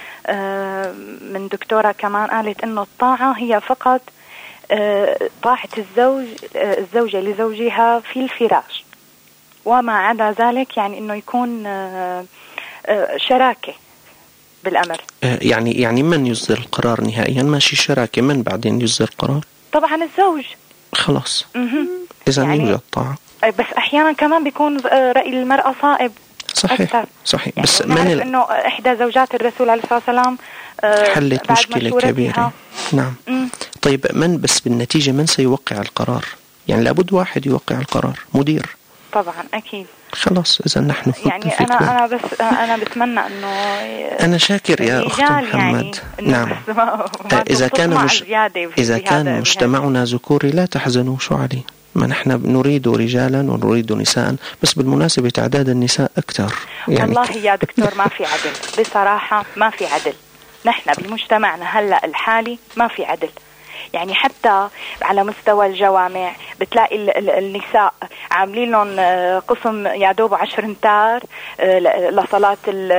آه من دكتورة كمان قالت انه الطاعة هي فقط آه طاعة الزوج آه الزوجة لزوجها في الفراش، وما عدا ذلك يعني انه يكون آه آه شراكة بالأمر. يعني يعني من يصدر القرار نهائيا؟ ماشي شراكة، من بعدين يصدر القرار؟ طبعا الزوج. خلاص إذا يعني يوجد طاعة. بس أحيانا كمان بيكون رأي المرأة صائب. صحيح أكثر. صحيح يعني بس نعرف ال... إنه إحدى زوجات الرسول عليه الصلاة والسلام حلت مشكلة كبيرة. نعم. مم. طيب من بس بالنتيجة من سيوقع القرار؟ يعني لابد واحد يوقع القرار، مدير. طبعا أكيد. خلاص إذا نحن يعني أنا أنا بس أنا بتمنى إنه أنا شاكر يا أخت محمد. يعني نعم. إذا كان مش إذا كان مجتمعنا ذكوري لا تحزنوا، شو عليه؟ ما نحن نريد رجالا ونريد نساء، بس بالمناسبة تعداد النساء أكثر. يعني والله يا دكتور ما في عدل، بصراحة ما في عدل. نحن بمجتمعنا هلأ الحالي ما في عدل. يعني حتى على مستوى الجوامع بتلاقي ال ال النساء عاملين لهم قسم يعدوب عشر امتار لصلاة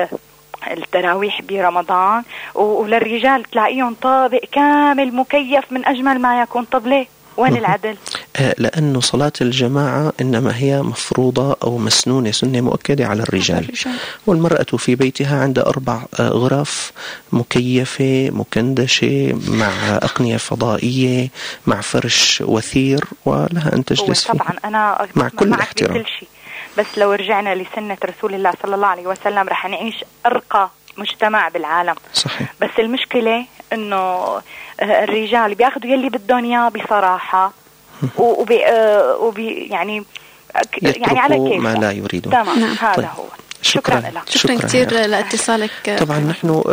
التراويح برمضان، وللرجال تلاقيهم طابق كامل مكيف من أجمل ما يكون. طب ليه؟ وين العدل؟ لأنه صلاة الجماعة إنما هي مفروضة أو مسنونة، سنة مؤكدة على الرجال، والمرأة في بيتها عندها أربع غرف مكيفة مكندشة مع أقنية فضائية مع فرش وثير ولها أن تجلس فيه. طبعا أنا مع كل احترام، بس لو رجعنا لسنة رسول الله صلى الله عليه وسلم رح نعيش أرقى مجتمع بالعالم. صحيح. بس المشكلة إنه الرجال بياخدوا يلي بدهم إياه بصراحة وبي وبي يعني يعني على كيف ما لا يريدون. تمام. نعم. هذا طيب. هو. شكرا شكرا لك. شكرا كثير لاتصالك. طبعا نحن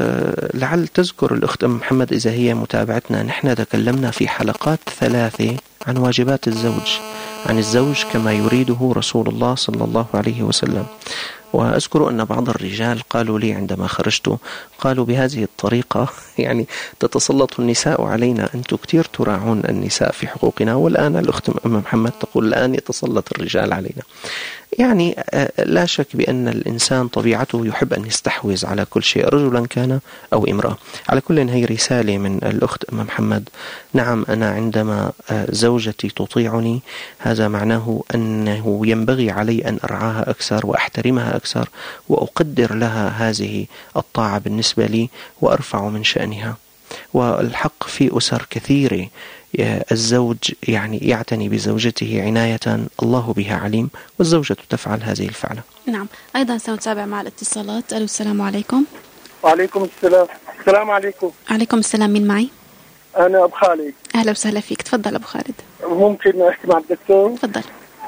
لعل تذكر الأخت أم محمد إذا هي متابعتنا، نحن تكلمنا في حلقات ثلاثة عن واجبات الزوج، عن الزوج كما يريده رسول الله صلى الله عليه وسلم. وأذكر أن بعض الرجال قالوا لي عندما خرجت، قالوا بهذه الطريقة يعني تتسلط النساء علينا، أنتم كتير تراعون النساء في حقوقنا، والآن الأخت أم محمد تقول الآن يتسلط الرجال علينا. يعني لا شك بأن الإنسان طبيعته يحب أن يستحوذ على كل شيء، رجلا كان أو امرأة. على كل هي رسالة من الأخت أم محمد. نعم، أنا عندما زوجتي تطيعني هذا معناه أنه ينبغي علي أن أرعاها أكثر وأحترمها أكثر وأقدر لها هذه الطاعة بالنسبة لي وأرفع من شأنها. والحق في أسر كثيرة الزوج يعني يعتني بزوجته عناية الله بها عليم، والزوجة تفعل هذه الفعلة. نعم. أيضا سنتابع مع الاتصالات. ألو، السلام عليكم. وعليكم السلام. السلام عليكم. عليكم السلام. مين معي؟ أنا أبو خالد. أهلا وسهلا فيك. تفضل أبو خالد. ممكن أحكي مع الدكتور؟ تفضل.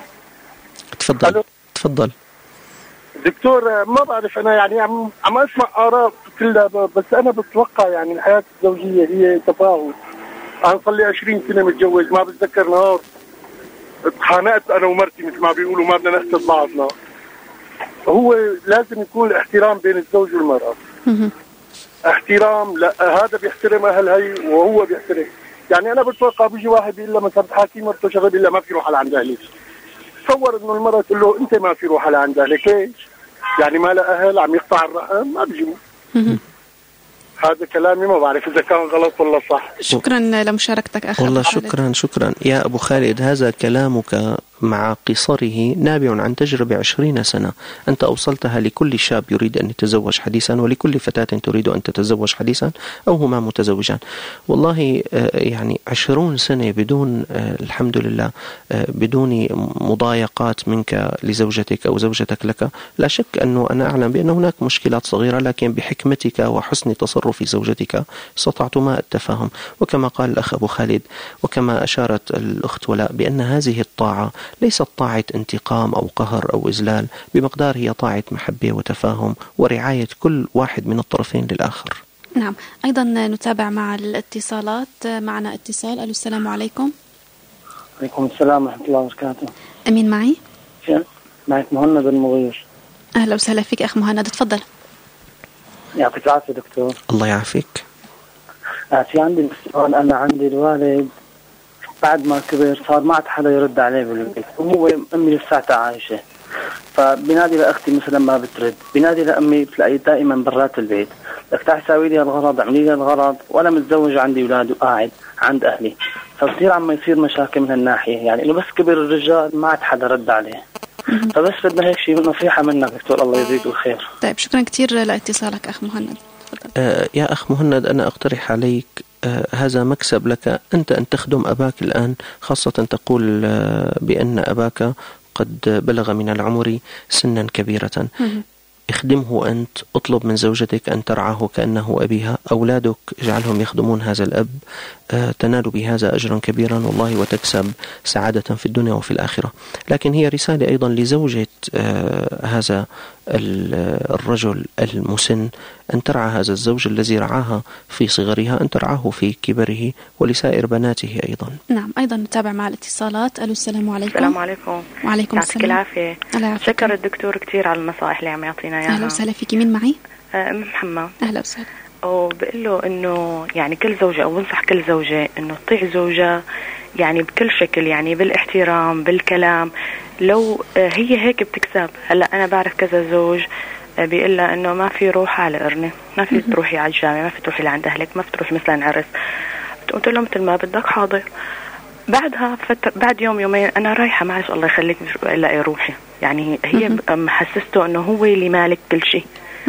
تفضل. تفضل دكتور. ما بعرف أنا يعني عم عم أسمع آراء كلها، بس أنا بتوقع يعني الحياة الزوجية هي تفاهم. أنا صار لي عشرين سنة متجوز، ما بتذكر نهار اتخانقت أنا ومرتي مثل ما بيقولوا ما بدنا نقتل بعضنا. هو لازم يكون الاحترام بين الزوج والمرأة. احترام، لا هذا بيحترم أهل هي وهو بيحترم. يعني أنا بتوقع بيجي واحد بيقول له مثلا بحاكي مرته شغله بيقول له ما في روح على عند أهلك. تصور إنه المرأة تقول له أنت ما في روح على عند أهلك، ليش؟ يعني ما له أهل، عم يقطع الرحم، ما بيجوا. هذا كلامي ما بعرف إذا كان غلط ولا صح. شكرا لمشاركتك أخي. والله شكرا شكرا يا أبو خالد، هذا كلامك مع قصره نابع عن تجربة عشرين سنة أنت أوصلتها لكل شاب يريد أن يتزوج حديثا ولكل فتاة تريد أن تتزوج حديثا أو هما متزوجان. والله يعني عشرون سنة بدون الحمد لله بدون مضايقات منك لزوجتك أو زوجتك لك، لا شك أنه أنا أعلم بأن هناك مشكلات صغيرة، لكن بحكمتك وحسن تصرف زوجتك استطعتما التفاهم. وكما قال الأخ أبو خالد وكما أشارت الأخت ولاء بأن هذه الطاعة ليست طاعة انتقام أو قهر أو إذلال، بمقدار هي طاعة محبة وتفاهم ورعاية كل واحد من الطرفين للآخر. نعم. أيضا نتابع مع الاتصالات. معنا اتصال. ألو السلام عليكم. عليكم السلام ورحمة الله وبركاته. أمين معي؟ معك مهند المغير. أهلا وسهلا فيك أخ مهند، تفضل. يعطيك العافية دكتور. الله يعافيك. في عندي سؤال. أنا عندي الوالد بعد ما كبر صار ما عاد حدا يرد عليه بالبيت، وهو أمي لساتها عايشة، فبنادي لأختي مثلا ما بترد، بنادي لأمي بتلاقي دائما برات البيت، لك تعي ساوي لي الغرض، اعملي لي الغرض، وأنا متزوج وعندي أولاد وقاعد عند أهلي، فبصير عم يصير مشاكل من هالناحية، يعني إنه بس كبر الرجال ما عاد حدا رد عليه. فبس بدنا هيك شيء نصيحة منك دكتور، الله يجزيك الخير. طيب شكرا كثير لاتصالك أخ مهند. آه يا أخ مهند، أنا أقترح عليك آه هذا مكسب لك أنت أن تخدم أباك الآن، خاصة تقول آه بأن أباك قد بلغ من العمر سنا كبيرة. اخدمه أنت، اطلب من زوجتك أن ترعاه كأنه أبيها، أولادك اجعلهم يخدمون هذا الأب، آه تنال بهذا أجرا كبيرا والله وتكسب سعادة في الدنيا وفي الآخرة. لكن هي رسالة أيضا لزوجة آه هذا الرجل المسن أن ترعى هذا الزوج الذي رعاها في صغرها أن ترعاه في كبره، ولسائر بناته أيضا. نعم. أيضا نتابع مع الاتصالات. ألو السلام عليكم. السلام عليكم. وعليكم السلام. يعطيك العافية. شكر الدكتور كتير على النصائح اللي عم يعطينا إياها. أهلا وسهلا فيكي. مين معي؟ أم محمد. أهلا وسهلا. وبقول له إنه يعني كل زوجة أو بنصح كل زوجة إنه تطيع زوجها يعني بكل شكل، يعني بالاحترام بالكلام. لو هي هيك بتكسب. هلا أنا بعرف كذا زوج بيقول لها إنه ما في روح على قرنة، ما في تروحي على الجامعة، ما في تروحي لعند أهلك، ما في تروحي مثلا عرس. قلت له مثل ما بدك حاضر. بعدها فتر بعد يوم يومين أنا رايحة معلش الله يخليك لا روحي، يعني هي محسسته إنه هو اللي مالك كل شيء.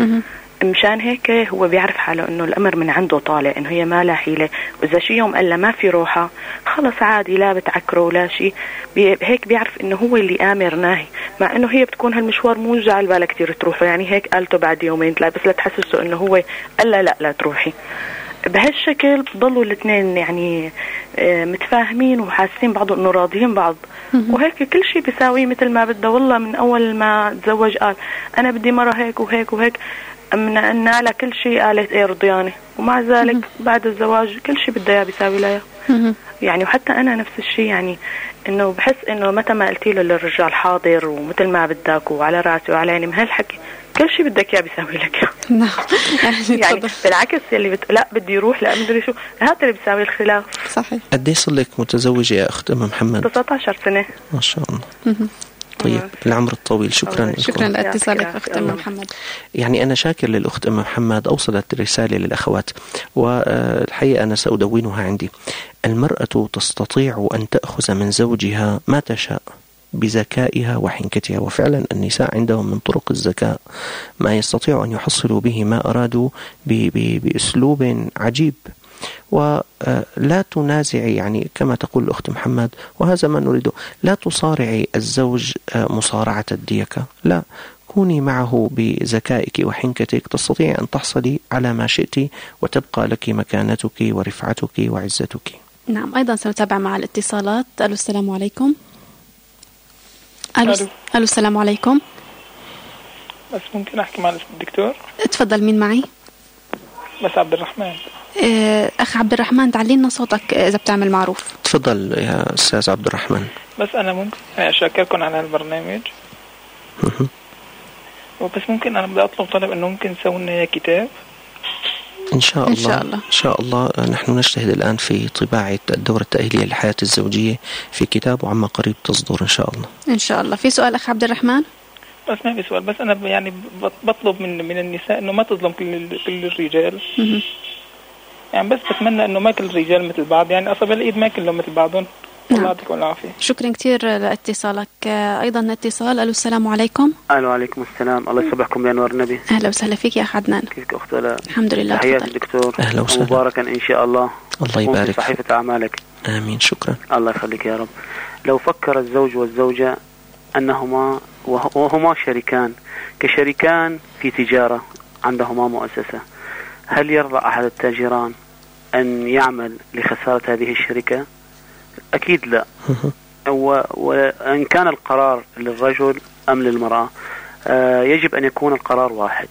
مشان هيك هو بيعرف حاله إنه الأمر من عنده طالع، إنه هي ما لها حيلة، وإذا شي يوم قال ما في روحة خلص عادي لا بتعكره ولا شيء. بي هيك بيعرف إنه هو اللي آمر ناهي، مع إنه هي بتكون هالمشوار مو جعل بالها كتير تروحه، يعني هيك قالته بعد يومين ثلاثة بس لا تحسسه إنه هو قال لا لا لا تروحي. بهالشكل بضلوا الاثنين يعني متفاهمين وحاسين بعض انه راضيين بعض، وهيك كل شيء بيساويه مثل ما بده. والله من اول ما تزوج قال انا بدي مرة هيك وهيك وهيك، من ان على كل شيء قالت ايه رضياني، ومع ذلك بعد الزواج كل شيء بدها اياه بيساوي لها. يعني وحتى انا نفس الشيء، يعني انه بحس انه متى ما قلتي له للرجال حاضر ومثل ما بدك وعلى راسي وعلى عيني، من هالحكي كل شيء بدك اياه بيساوي لك. نعم. يعني بالعكس اللي بت... لا بدي يروح لا مدري شو، هذا اللي بيساوي الخلاف. صحيح. قد ايه صار لك متزوجة يا أخت أم محمد؟ تسعة عشر سنة. ما شاء الله. طيب العمر الطويل. شكرا لكم. شكرا لاتصالك أخت أم محمد. يعني أنا شاكر للأخت أم محمد، أوصلت رسالة للأخوات والحقيقة أنا سأدونها عندي. المرأة تستطيع أن تأخذ من زوجها ما تشاء بذكائها وحنكتها، وفعلا النساء عندهم من طرق الذكاء ما يستطيع أن يحصلوا به ما أرادوا بأسلوب عجيب. ولا تنازعي، يعني كما تقول الأخت محمد وهذا ما نريده، لا تصارعي الزوج مصارعة الديكة، لا، كوني معه بذكائك وحنكتك، تستطيع أن تحصلي على ما شئت وتبقى لك مكانتك ورفعتك وعزتك. نعم. أيضا سنتابع مع الاتصالات. ألو السلام عليكم. ألو, ألو السلام عليكم. بس ممكن أحكي مع الدكتور؟ تفضل. مين معي؟ بس عبد الرحمن. أخ عبد الرحمن تعلينا صوتك إذا بتعمل معروف. تفضل يا أستاذ عبد الرحمن. بس أنا ممكن أشكركم على هالبرنامج. وبس ممكن أنا بدي أطلب طلب إنه ممكن نسوي لنا كتاب. إن شاء الله. إن شاء الله. إن شاء الله. نحن نجتهد الآن في طباعة الدورة التأهيلية للحياة الزوجية في كتاب، وعما قريب تصدر إن شاء الله. إن شاء الله. في سؤال أخ عبد الرحمن؟ بس ما في سؤال، بس أنا يعني بطلب من من النساء إنه ما تظلم كل كل الرجال. يعني بس بتمنى إنه ما كل الرجال مثل بعض، يعني أصابع الإيد ما كلهم مثل بعضهم. الله يعطيكم العافية. شكرا كثير لاتصالك. أيضا اتصال. ألو السلام عليكم. ألو عليكم السلام. الله يصبحكم بأنوار النبي. أهلا وسهلا فيك يا أخ عدنان. كيفك أخت ولا؟ الحمد لله. تحياتي الدكتور. أهلا وسهلا. مباركا إن شاء الله. الله يبارك. صحيفة أعمالك. آمين. شكرا. الله يخليك يا رب. لو فكر الزوج والزوجة أنهما وهما شريكان كشريكان في تجارة عندهما مؤسسة، هل يرضى أحد التاجران أن يعمل لخسارة هذه الشركة؟ أكيد لا. وإن كان القرار للرجل أم للمرأة، آه يجب أن يكون القرار واحد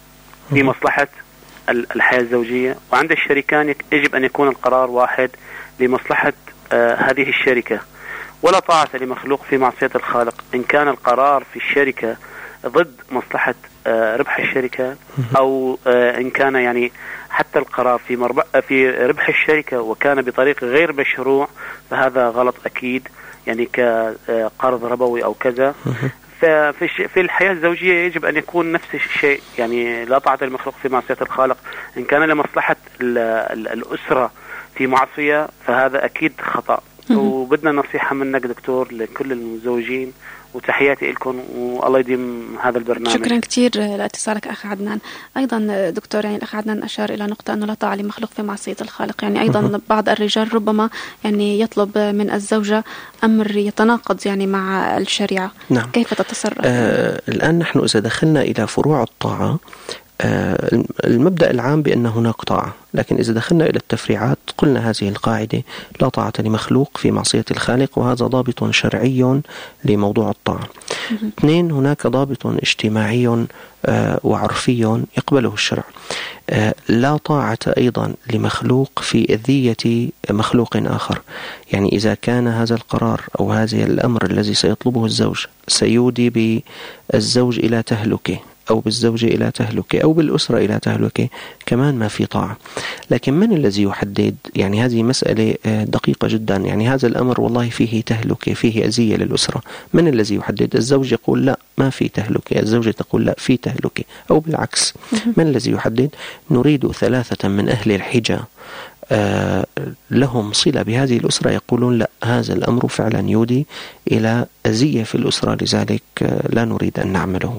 لمصلحة الحياة الزوجية، وعند الشريكان يجب أن يكون القرار واحد لمصلحة آه هذه الشركة. ولا طاعة لمخلوق في معصية الخالق. إن كان القرار في الشركة ضد مصلحة آه ربح الشركة، أو آه إن كان يعني حتى القرار في مربع في ربح الشركة وكان بطريق غير مشروع، فهذا غلط أكيد، يعني كقرض ربوي أو كذا. ففي في الحياة الزوجية يجب أن يكون نفس الشيء، يعني لا طاعة المخلوق في معصية الخالق. إن كان لمصلحة الأسرة في معصية فهذا أكيد خطأ. وبدنا نصيحة منك دكتور لكل المزوجين، وتحياتي لكم والله يديم هذا البرنامج. شكرا كثير لاتصالك أخ عدنان. أيضا دكتور، يعني الأخ عدنان أشار إلى نقطة أنه لا طاعة لمخلوق في معصية الخالق. يعني أيضا بعض الرجال ربما يعني يطلب من الزوجة أمر يتناقض يعني مع الشريعة. نعم. كيف تتصرف؟ آه الآن نحن إذا دخلنا إلى فروع الطاعة، آه المبدأ العام بأن هناك طاعة، لكن إذا دخلنا إلى التفريعات قلنا هذه القاعدة: لا طاعة لمخلوق في معصية الخالق، وهذا ضابط شرعي لموضوع الطاعة. اثنين، هناك ضابط اجتماعي آه وعرفي يقبله الشرع. آه لا طاعة أيضا لمخلوق في أذية مخلوق آخر. يعني إذا كان هذا القرار أو هذا الأمر الذي سيطلبه الزوج سيودي بالزوج إلى تهلكه، أو بالزوجة إلى تهلكة، أو بالأسرة إلى تهلكة، كمان ما في طاعة. لكن من الذي يحدد؟ يعني هذه مسألة دقيقة جدا. يعني هذا الأمر والله فيه تهلكة، فيه أذية للأسرة، من الذي يحدد؟ الزوج يقول لا ما في تهلكة، الزوجة تقول لا في تهلكة، أو بالعكس. من الذي يحدد؟ نريد ثلاثة من أهل الحجة آه لهم صلة بهذه الأسرة يقولون لا، هذا الأمر فعلا يودي إلى أذية في الأسرة، لذلك آه لا نريد أن نعمله.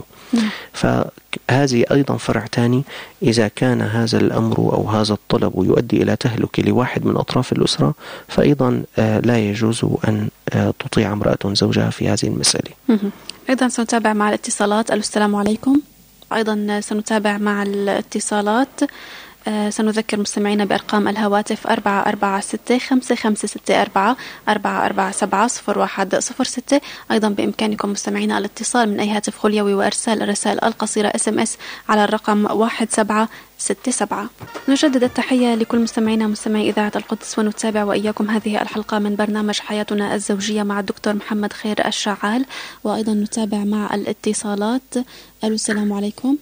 فهذه أيضا فرع ثاني: إذا كان هذا الأمر أو هذا الطلب يؤدي إلى تهلكة لواحد من أطراف الأسرة، فأيضا آه لا يجوز أن آه تطيع امرأة زوجها في هذه المسألة. أيضا سنتابع مع الاتصالات. السلام عليكم. أيضا سنتابع مع الاتصالات. آه سنذكر مستمعينا بأرقام الهواتف أربعة أربعة ستة خمسة خمسة ستة أربعة أربعة أربعة سبعة صفر واحد صفر ستة. أيضا بإمكانكم مستمعينا الاتصال من أي هاتف خليوي وإرسال الرسائل القصيرة اس ام اس على الرقم واحد سبعة ستة سبعة. نجدد التحية لكل مستمعينا مستمعي إذاعة القدس، ونتابع وإياكم هذه الحلقة من برنامج حياتنا الزوجية مع الدكتور محمد خير الشعال. وأيضا نتابع مع الاتصالات. ألو السلام عليكم.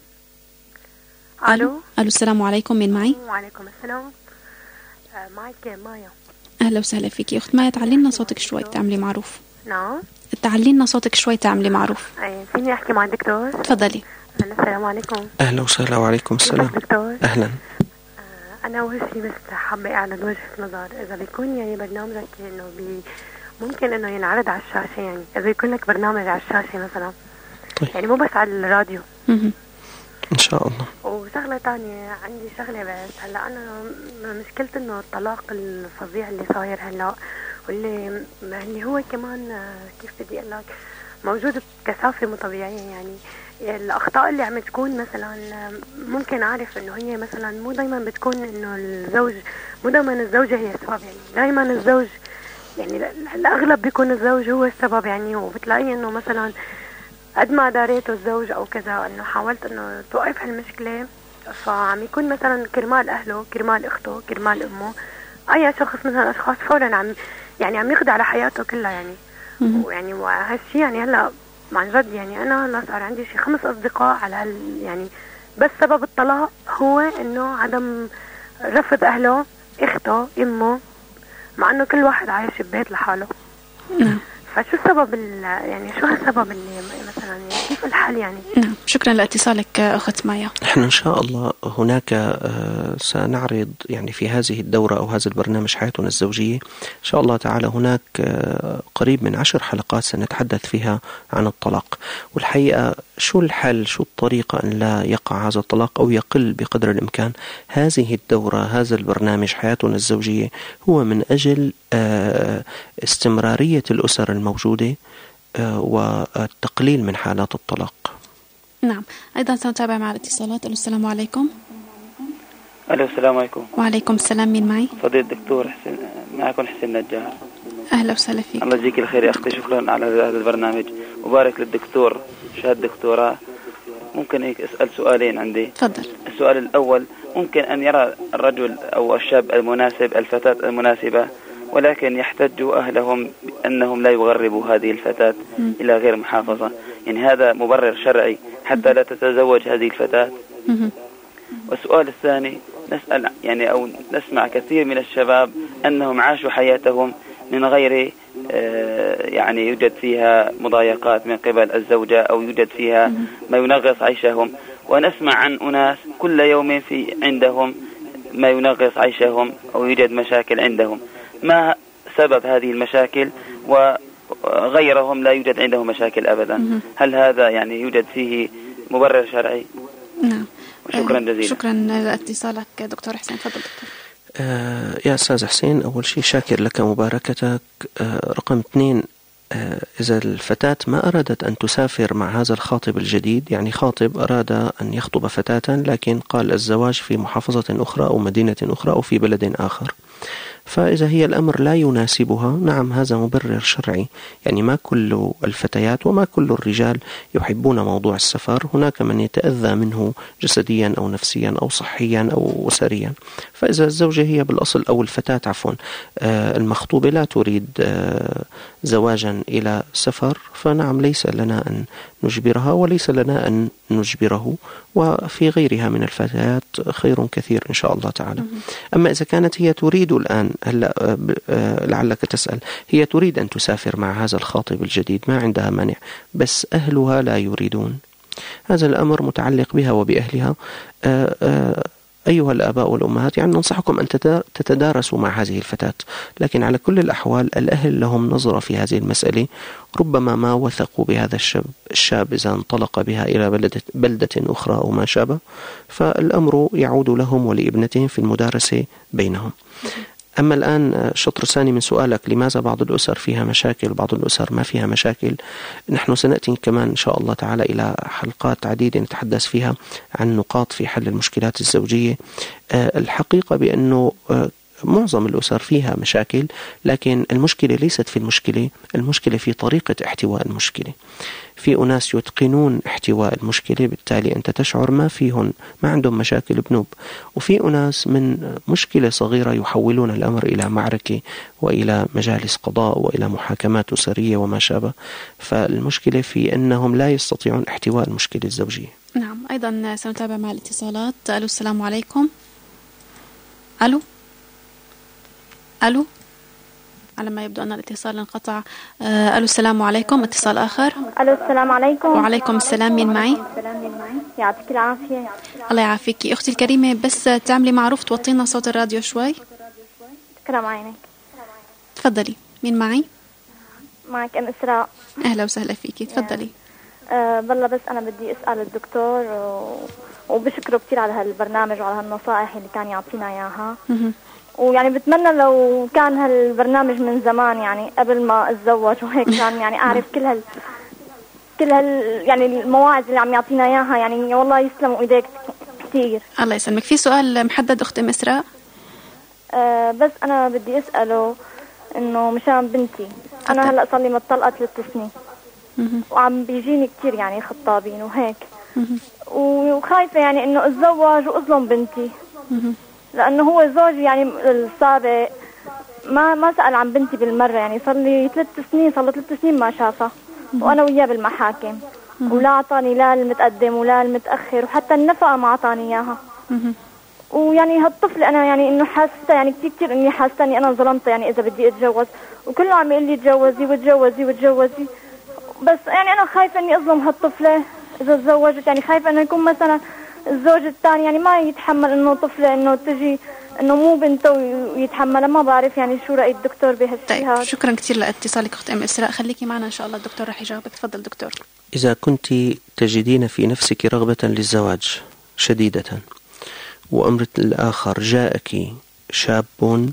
ألو. ألو السلام عليكم. من معي؟ وعليكم السلام. آه معك مايا. أهلا وسهلا فيك أخت مايا. تعلينا صوتك شوي تعملي معروف. نعم. تعلينا صوتك شوي تعملي معروف. أي فيني أحكي مع الدكتور؟ تفضلي. السلام عليكم. أهلا وسهلا. وعليكم السلام دكتور. أهلا. آه أنا أول شيء بس حابة أعلن وجهة نظر، إذا بيكون يعني برنامجك إنه بي ممكن إنه ينعرض على الشاشة، يعني إذا يكون لك برنامج على الشاشة مثلا. طيب. يعني مو بس على الراديو. م- إن شاء الله. وشغلة تانية عندي شغلة بس هلا أنا مشكلة إنه الطلاق الفظيع اللي صاير هلا، واللي اللي هو كمان كيف بدي أقول لك موجود بكثافة مو طبيعية. يعني الأخطاء اللي عم تكون مثلا ممكن أعرف إنه هي مثلا مو دايما بتكون إنه الزوج، مو دايما الزوجة هي السبب، يعني دايما الزوج يعني الأغلب بيكون الزوج هو السبب. يعني وبتلاقي إنه مثلا قد ما داريته الزوج أو كذا إنه حاولت إنه توقف هالمشكلة، فعم يكون مثلا كرمال أهله، كرمال أخته، كرمال أمه، أي شخص من هالأشخاص فورا عم يعني عم يخدع على حياته كلها. يعني ويعني وهالشي يعني هلا عن جد يعني أنا هلا صار عندي شي خمس أصدقاء على هال يعني بس سبب الطلاق هو إنه عدم رفض أهله، أخته، أمه، مع إنه كل واحد عايش ببيت لحاله. فشو سبب يعني شو هالسبب اللي مثلا يعني كيف الحل يعني؟ نعم، شكرا لاتصالك أخت مايا. نحن إن شاء الله هناك سنعرض يعني في هذه الدورة أو هذا البرنامج حياتنا الزوجية إن شاء الله تعالى هناك قريب من عشر حلقات سنتحدث فيها عن الطلاق، والحقيقة شو الحل، شو الطريقة أن لا يقع هذا الطلاق أو يقل بقدر الإمكان. هذه الدورة، هذا البرنامج حياتنا الزوجية هو من أجل استمرارية الأسر الموجودة والتقليل من حالات الطلاق. نعم، أيضا سنتابع مع الاتصالات. السلام عليكم. ألو، السلام عليكم. وعليكم السلام، مين معي؟ فضيلة الدكتور حسين، معكم حسين نجار. أهلا وسهلا فيك. الله يجزيك الخير يا أختي، شكرا على هذا البرنامج وبارك للدكتور شهادة دكتوراه. ممكن هيك أسأل سؤالين عندي؟ تفضل. السؤال الأول، ممكن أن يرى الرجل أو الشاب المناسب الفتاة المناسبة ولكن يحتجوا أهلهم أنهم لا يغربوا هذه الفتاة م. إلى غير محافظة، يعني هذا مبرر شرعي حتى لا تتزوج هذه الفتاة؟ م. والسؤال الثاني، نسأل يعني أو نسمع كثير من الشباب أنهم عاشوا حياتهم من غير يعني يوجد فيها مضايقات من قبل الزوجة أو يوجد فيها ما ينغص عيشهم، ونسمع عن أناس كل يوم في عندهم ما ينغص عيشهم أو يوجد مشاكل عندهم. ما سبب هذه المشاكل وغيرهم لا يوجد عندهم مشاكل أبدا؟ هل هذا يعني يوجد فيه مبرر شرعي؟ نعم، شكرا جزيلا. شكرا لاتصالك دكتور حسين. تفضل دكتور. آه يا أستاذ حسين، أول شيء شاكر لك مباركتك. آه رقم اثنين، آه إذا الفتاة ما أرادت أن تسافر مع هذا الخاطب الجديد، يعني خاطب أراد أن يخطب فتاة لكن قال الزواج في محافظة أخرى أو مدينة أخرى أو في بلد آخر، فإذا هي الأمر لا يناسبها، نعم هذا مبرر شرعي. يعني ما كل الفتيات وما كل الرجال يحبون موضوع السفر، هناك من يتأذى منه جسديا أو نفسيا أو صحيا أو أسريا. فإذا الزوجة هي بالأصل أو الفتاة عفوا المخطوبة لا تريد زواجا إلى سفر، فنعم ليس لنا أن نجبرها وليس لنا أن نجبره، وفي غيرها من الفتيات خير كثير إن شاء الله تعالى. أما إذا كانت هي تريد الآن، هلا لعلك تسأل، هي تريد أن تسافر مع هذا الخاطب الجديد، ما عندها مانع، بس أهلها لا يريدون، هذا الأمر متعلق بها وبأهلها. آآ آآ أيها الآباء والأمهات، يعني ننصحكم أن تتدارسوا مع هذه الفتاة، لكن على كل الأحوال الأهل لهم نظرة في هذه المسألة، ربما ما وثقوا بهذا الشاب, الشاب إذا انطلق بها إلى بلدة, بلدة أخرى أو ما شابه، فالأمر يعود لهم ولابنتهم في المدارسة بينهم. أما الآن الشطر الثاني من سؤالك، لماذا بعض الأسر فيها مشاكل وبعض الأسر ما فيها مشاكل، نحن سنأتي كمان إن شاء الله تعالى إلى حلقات عديدة نتحدث فيها عن نقاط في حل المشكلات الزوجية. الحقيقة بأنه معظم الأسر فيها مشاكل، لكن المشكلة ليست في المشكلة، المشكلة في طريقة احتواء المشكلة. في أناس يتقنون احتواء المشكلة، بالتالي أنت تشعر ما فيهن ما عندهم مشاكل بنوب، وفي أناس من مشكلة صغيرة يحولون الأمر إلى معركة وإلى مجالس قضاء وإلى محاكمات أسرية وما شابه. فالمشكلة في أنهم لا يستطيعون احتواء المشكلة الزوجية. نعم، أيضا سنتابع مع الاتصالات. ألو، السلام عليكم. ألو ألو على ما يبدو أن الاتصال انقطع. ألو، السلام عليكم. اتصال آخر. ألو، السلام عليكم. وعليكم السلام، مين معي؟ يعطيك العافية. الله يعافيكي أختي الكريمة، بس تعملي معروف توطينا صوت الراديو شوي. تكرم عينك. تفضلي، مين معي؟ معك أم إسراء. أهلا وسهلا فيكي، تفضلي. أه بالله بس أنا بدي أسأل الدكتور و... وبشكره كتير على هالبرنامج وعلى هالنصائح اللي كان يعطينا إياها، ويعني بتمنى لو كان هالبرنامج من زمان، يعني قبل ما اتزوج وهيك، كان يعني اعرف كل هال كل هال يعني المواعظ اللي عم يعطينا اياها. يعني والله يسلموا ايديك كثير. الله يسلمك. في سؤال محدد اختي مسراء؟ أه بس انا بدي اساله انه مشان بنتي، انا هلا صار لي مطلقه ثلاث سنين وعم بيجيني كثير يعني خطابين وهيك، وخايفه يعني انه اتزوج واظلم بنتي، لأنه هو زوجي يعني السابق ما ما سأل عن بنتي بالمرة. يعني صار لي ثلاث سنين صار له ثلاث سنين ما شافها، وأنا وياه بالمحاكم، ولا أعطاني لا المتقدم ولا المتأخر، وحتى النفقة ما أعطاني إياها. ويعني هالطفل انا يعني انه حاسه يعني كثير كثير اني حاسه اني انا ظلمته يعني اذا بدي اتجوز، وكله عم يقول لي تجوزي وتجوزي وتجوزي، بس يعني انا خايفه اني اظلم هالطفله اذا تزوجت، يعني خايفه انه يكون مثلا الزوج الثاني يعني ما يتحمل انه طفله انه تجي انه مو بنته ويتحملها. ما بعرف يعني شو راي الدكتور بهالشيء طيب هذا. شكرا كثير لاتصالك اخت ام اسراء، خليكي معنا ان شاء الله الدكتور رح يجاوبك. تفضل دكتور. إذا كنت تجدين في نفسك رغبة للزواج شديدة، وأمر الآخر جاءك شاب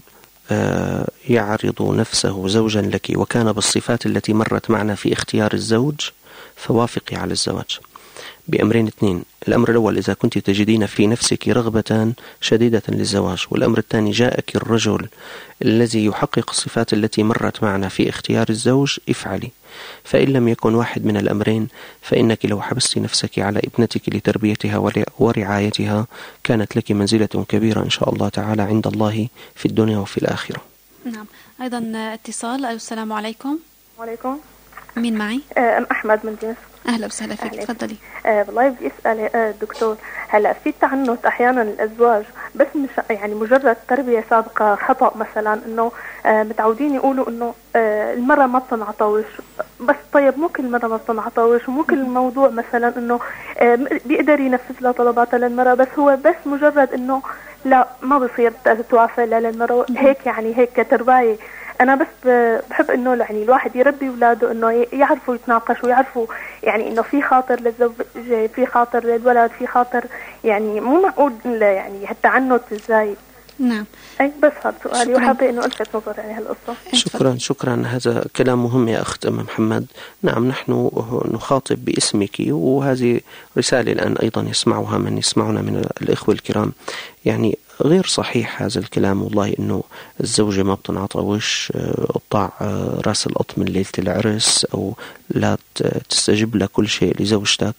يعرض نفسه زوجا لك وكان بالصفات التي مرت معنا في اختيار الزوج، فوافقي على الزواج بأمرين اثنين. الأمر الأول إذا كنت تجدين في نفسك رغبة شديدة للزواج، والأمر الثاني جاءك الرجل الذي يحقق الصفات التي مرت معنا في اختيار الزوج، افعلي. فإن لم يكن واحد من الأمرين فإنك لو حبست نفسك على ابنتك لتربيتها ورعايتها كانت لك منزلة كبيرة إن شاء الله تعالى عند الله في الدنيا وفي الآخرة. نعم. أيضا اتصال. السلام عليكم. وعليكم. مين معي؟ أم أحمد من دمشق. أهلا وسهلا فيك. تفضلي. أه والله بدي أسأل أه دكتور، هلا في تعنت أحيانا الأزواج بس مش يعني مجرد تربية سابقة خطأ، مثلا إنه أه متعودين يقولوا إنه أه المرة ما بتنعطوش، بس طيب مو كل مرة ما بتنعطوش، ومو كل الموضوع مثلا إنه أه بيقدر ينفذ لها طلباتها للمرة، بس هو بس مجرد إنه لا ما بصير توافق للمرة هيك، يعني هيك كترباية. أنا بس بحب إنه يعني الواحد يربي أولاده إنه يعرفوا يتناقشوا ويعرفوا يعني إنه في خاطر للزوج، في خاطر للولد، في خاطر، يعني مو معقول يعني هالتعنت إزاي. نعم. أي بس هذا سؤالي وحابة إنه ألفت نظر يعني هالقصة. شكرا شكرا هذا كلام مهم يا أخت أم محمد. نعم نحن نخاطب باسمك، وهذه رسالة الآن أيضا يسمعها من يسمعنا من الإخوة الكرام. يعني غير صحيح هذا الكلام والله، إنه الزوجة ما بتنعطوش قطع راس القط من ليلة العرس، أو لا تستجب لكل شيء لزوجتك.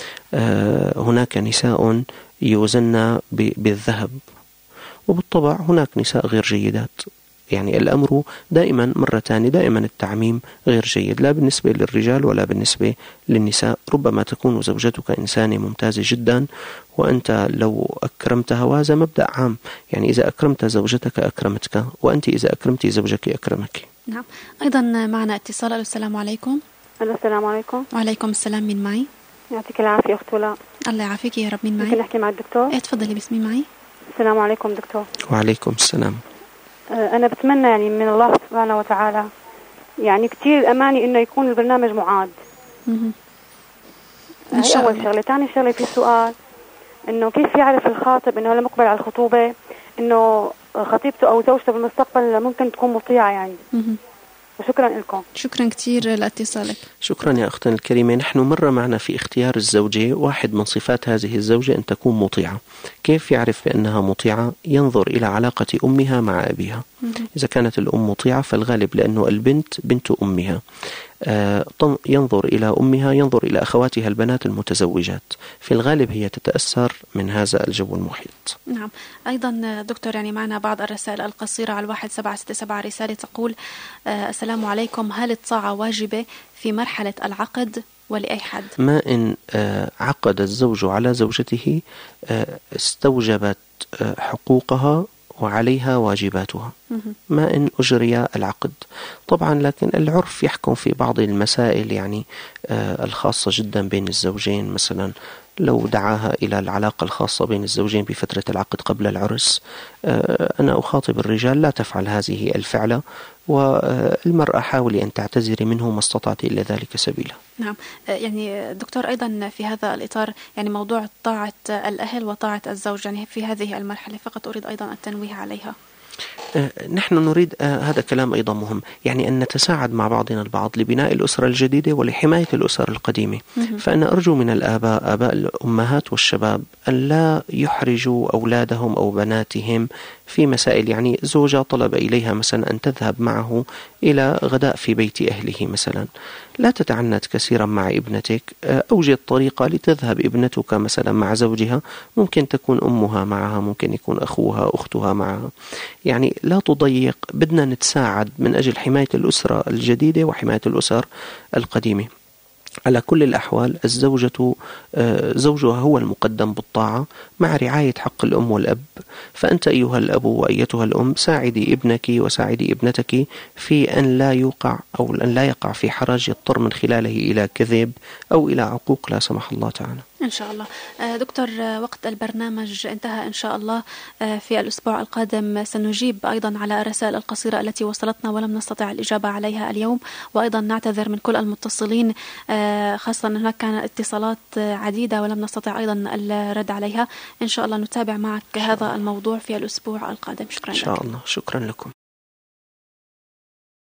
هناك نساء يوزن بالذهب، وبالطبع هناك نساء غير جيدات. يعني الأمر دائما مرة ثانية دائما التعميم غير جيد، لا بالنسبة للرجال ولا بالنسبة للنساء. ربما تكون زوجتك إنسانة ممتازة جدا وأنت لو أكرمتها، وهذا مبدأ عام، يعني إذا أكرمت زوجتك أكرمتك، وأنت إذا أكرمت زوجك أكرمك. نعم. أيضا معنا اتصال. السلام عليكم. السلام عليكم. وعليكم السلام. من معي؟ يعطيك العافية أخت ولاء. الله يعافيك يا رب. من معي؟ ممكن أحكي مع الدكتور؟ إيه تفضلي. باسمي معي. السلام عليكم دكتور. وعليكم السلام. أنا بتمنى يعني من الله سبحانه وتعالى يعني كتير أماني إنه يكون البرنامج معاد. إن شاء الله. أول شغلة. ثاني شغلة في سؤال، إنه كيف يعرف الخاطب إنه لم يقبل على الخطوبة إنه خطيبته أو زوجته بالمستقبل ممكن تكون مطيعة يعني. وشكرا لكم. شكرا كثير لاتصالك. شكرا يا أختنا الكريمة. نحن مرة معنا في اختيار الزوجة واحد من صفات هذه الزوجة أن تكون مطيعة. كيف يعرف بأنها مطيعة؟ ينظر إلى علاقة أمها مع أبيها. إذا كانت الأم مطيعة فالغالب لأنه البنت بنت أمها. ينظر إلى أمها، ينظر إلى أخواتها البنات المتزوجات، في الغالب هي تتأثر من هذا الجو المحيط. نعم. أيضا دكتور يعني معنا بعض الرسائل القصيرة على الواحد سبعة ستة سبعة. رسالة تقول آه السلام عليكم، هل الطاعة واجبة في مرحلة العقد ولأي حد؟ ما إن آه عقد الزوج على زوجته آه استوجبت آه حقوقها وعليها واجباتها، ما إن أجري العقد طبعا. لكن العرف يحكم في بعض المسائل يعني آه الخاصة جدا بين الزوجين. مثلا لو دعاها إلى العلاقة الخاصة بين الزوجين بفترة العقد قبل العرس، آه أنا أخاطب الرجال لا تفعل هذه الفعلة، والمرأة حاولي أن تعتذري منه ما استطعت إلى ذلك سبيلا. نعم. يعني دكتور أيضا في هذا الإطار يعني موضوع طاعة الأهل وطاعة الزوج يعني في هذه المرحلة فقط أريد أيضا التنويه عليها. نحن نريد هذا كلام أيضا مهم، يعني أن نتساعد مع بعضنا البعض لبناء الأسرة الجديدة ولحماية الأسر القديمة. فأنا أرجو من الآباء آباء الأمهات والشباب أن لا يحرجوا أولادهم أو بناتهم في مسائل. يعني زوجة طلب إليها مثلا أن تذهب معه إلى غداء في بيت أهله مثلا، لا تتعنت كثيرا مع ابنتك، أوجد طريقة لتذهب ابنتك مثلا مع زوجها، ممكن تكون أمها معها، ممكن يكون أخوها أختها معها، يعني لا تضيق. بدنا نتساعد من أجل حماية الأسرة الجديدة وحماية الأسر القديمة. على كل الأحوال الزوجة زوجها هو المقدم بالطاعة مع رعاية حق الأم والأب. فأنت أيها الأب وأيتها الأم ساعدي ابنك وساعدي ابنتك في أن لا يوقع أو أن لا يقع في حرج يضطر من خلاله إلى كذب أو إلى عقوق لا سمح الله تعالى. إن شاء الله. دكتور، وقت البرنامج انتهى إن شاء الله. في الأسبوع القادم سنجيب أيضا على الرسائل القصيرة التي وصلتنا ولم نستطع الإجابة عليها اليوم، وأيضا نعتذر من كل المتصلين، خاصة أن هناك كانت اتصالات عديدة ولم نستطع أيضا الرد عليها. إن شاء الله نتابع معك هذا الموضوع في الأسبوع القادم. شكرا إن شاء لك. الله. شكرا لكم.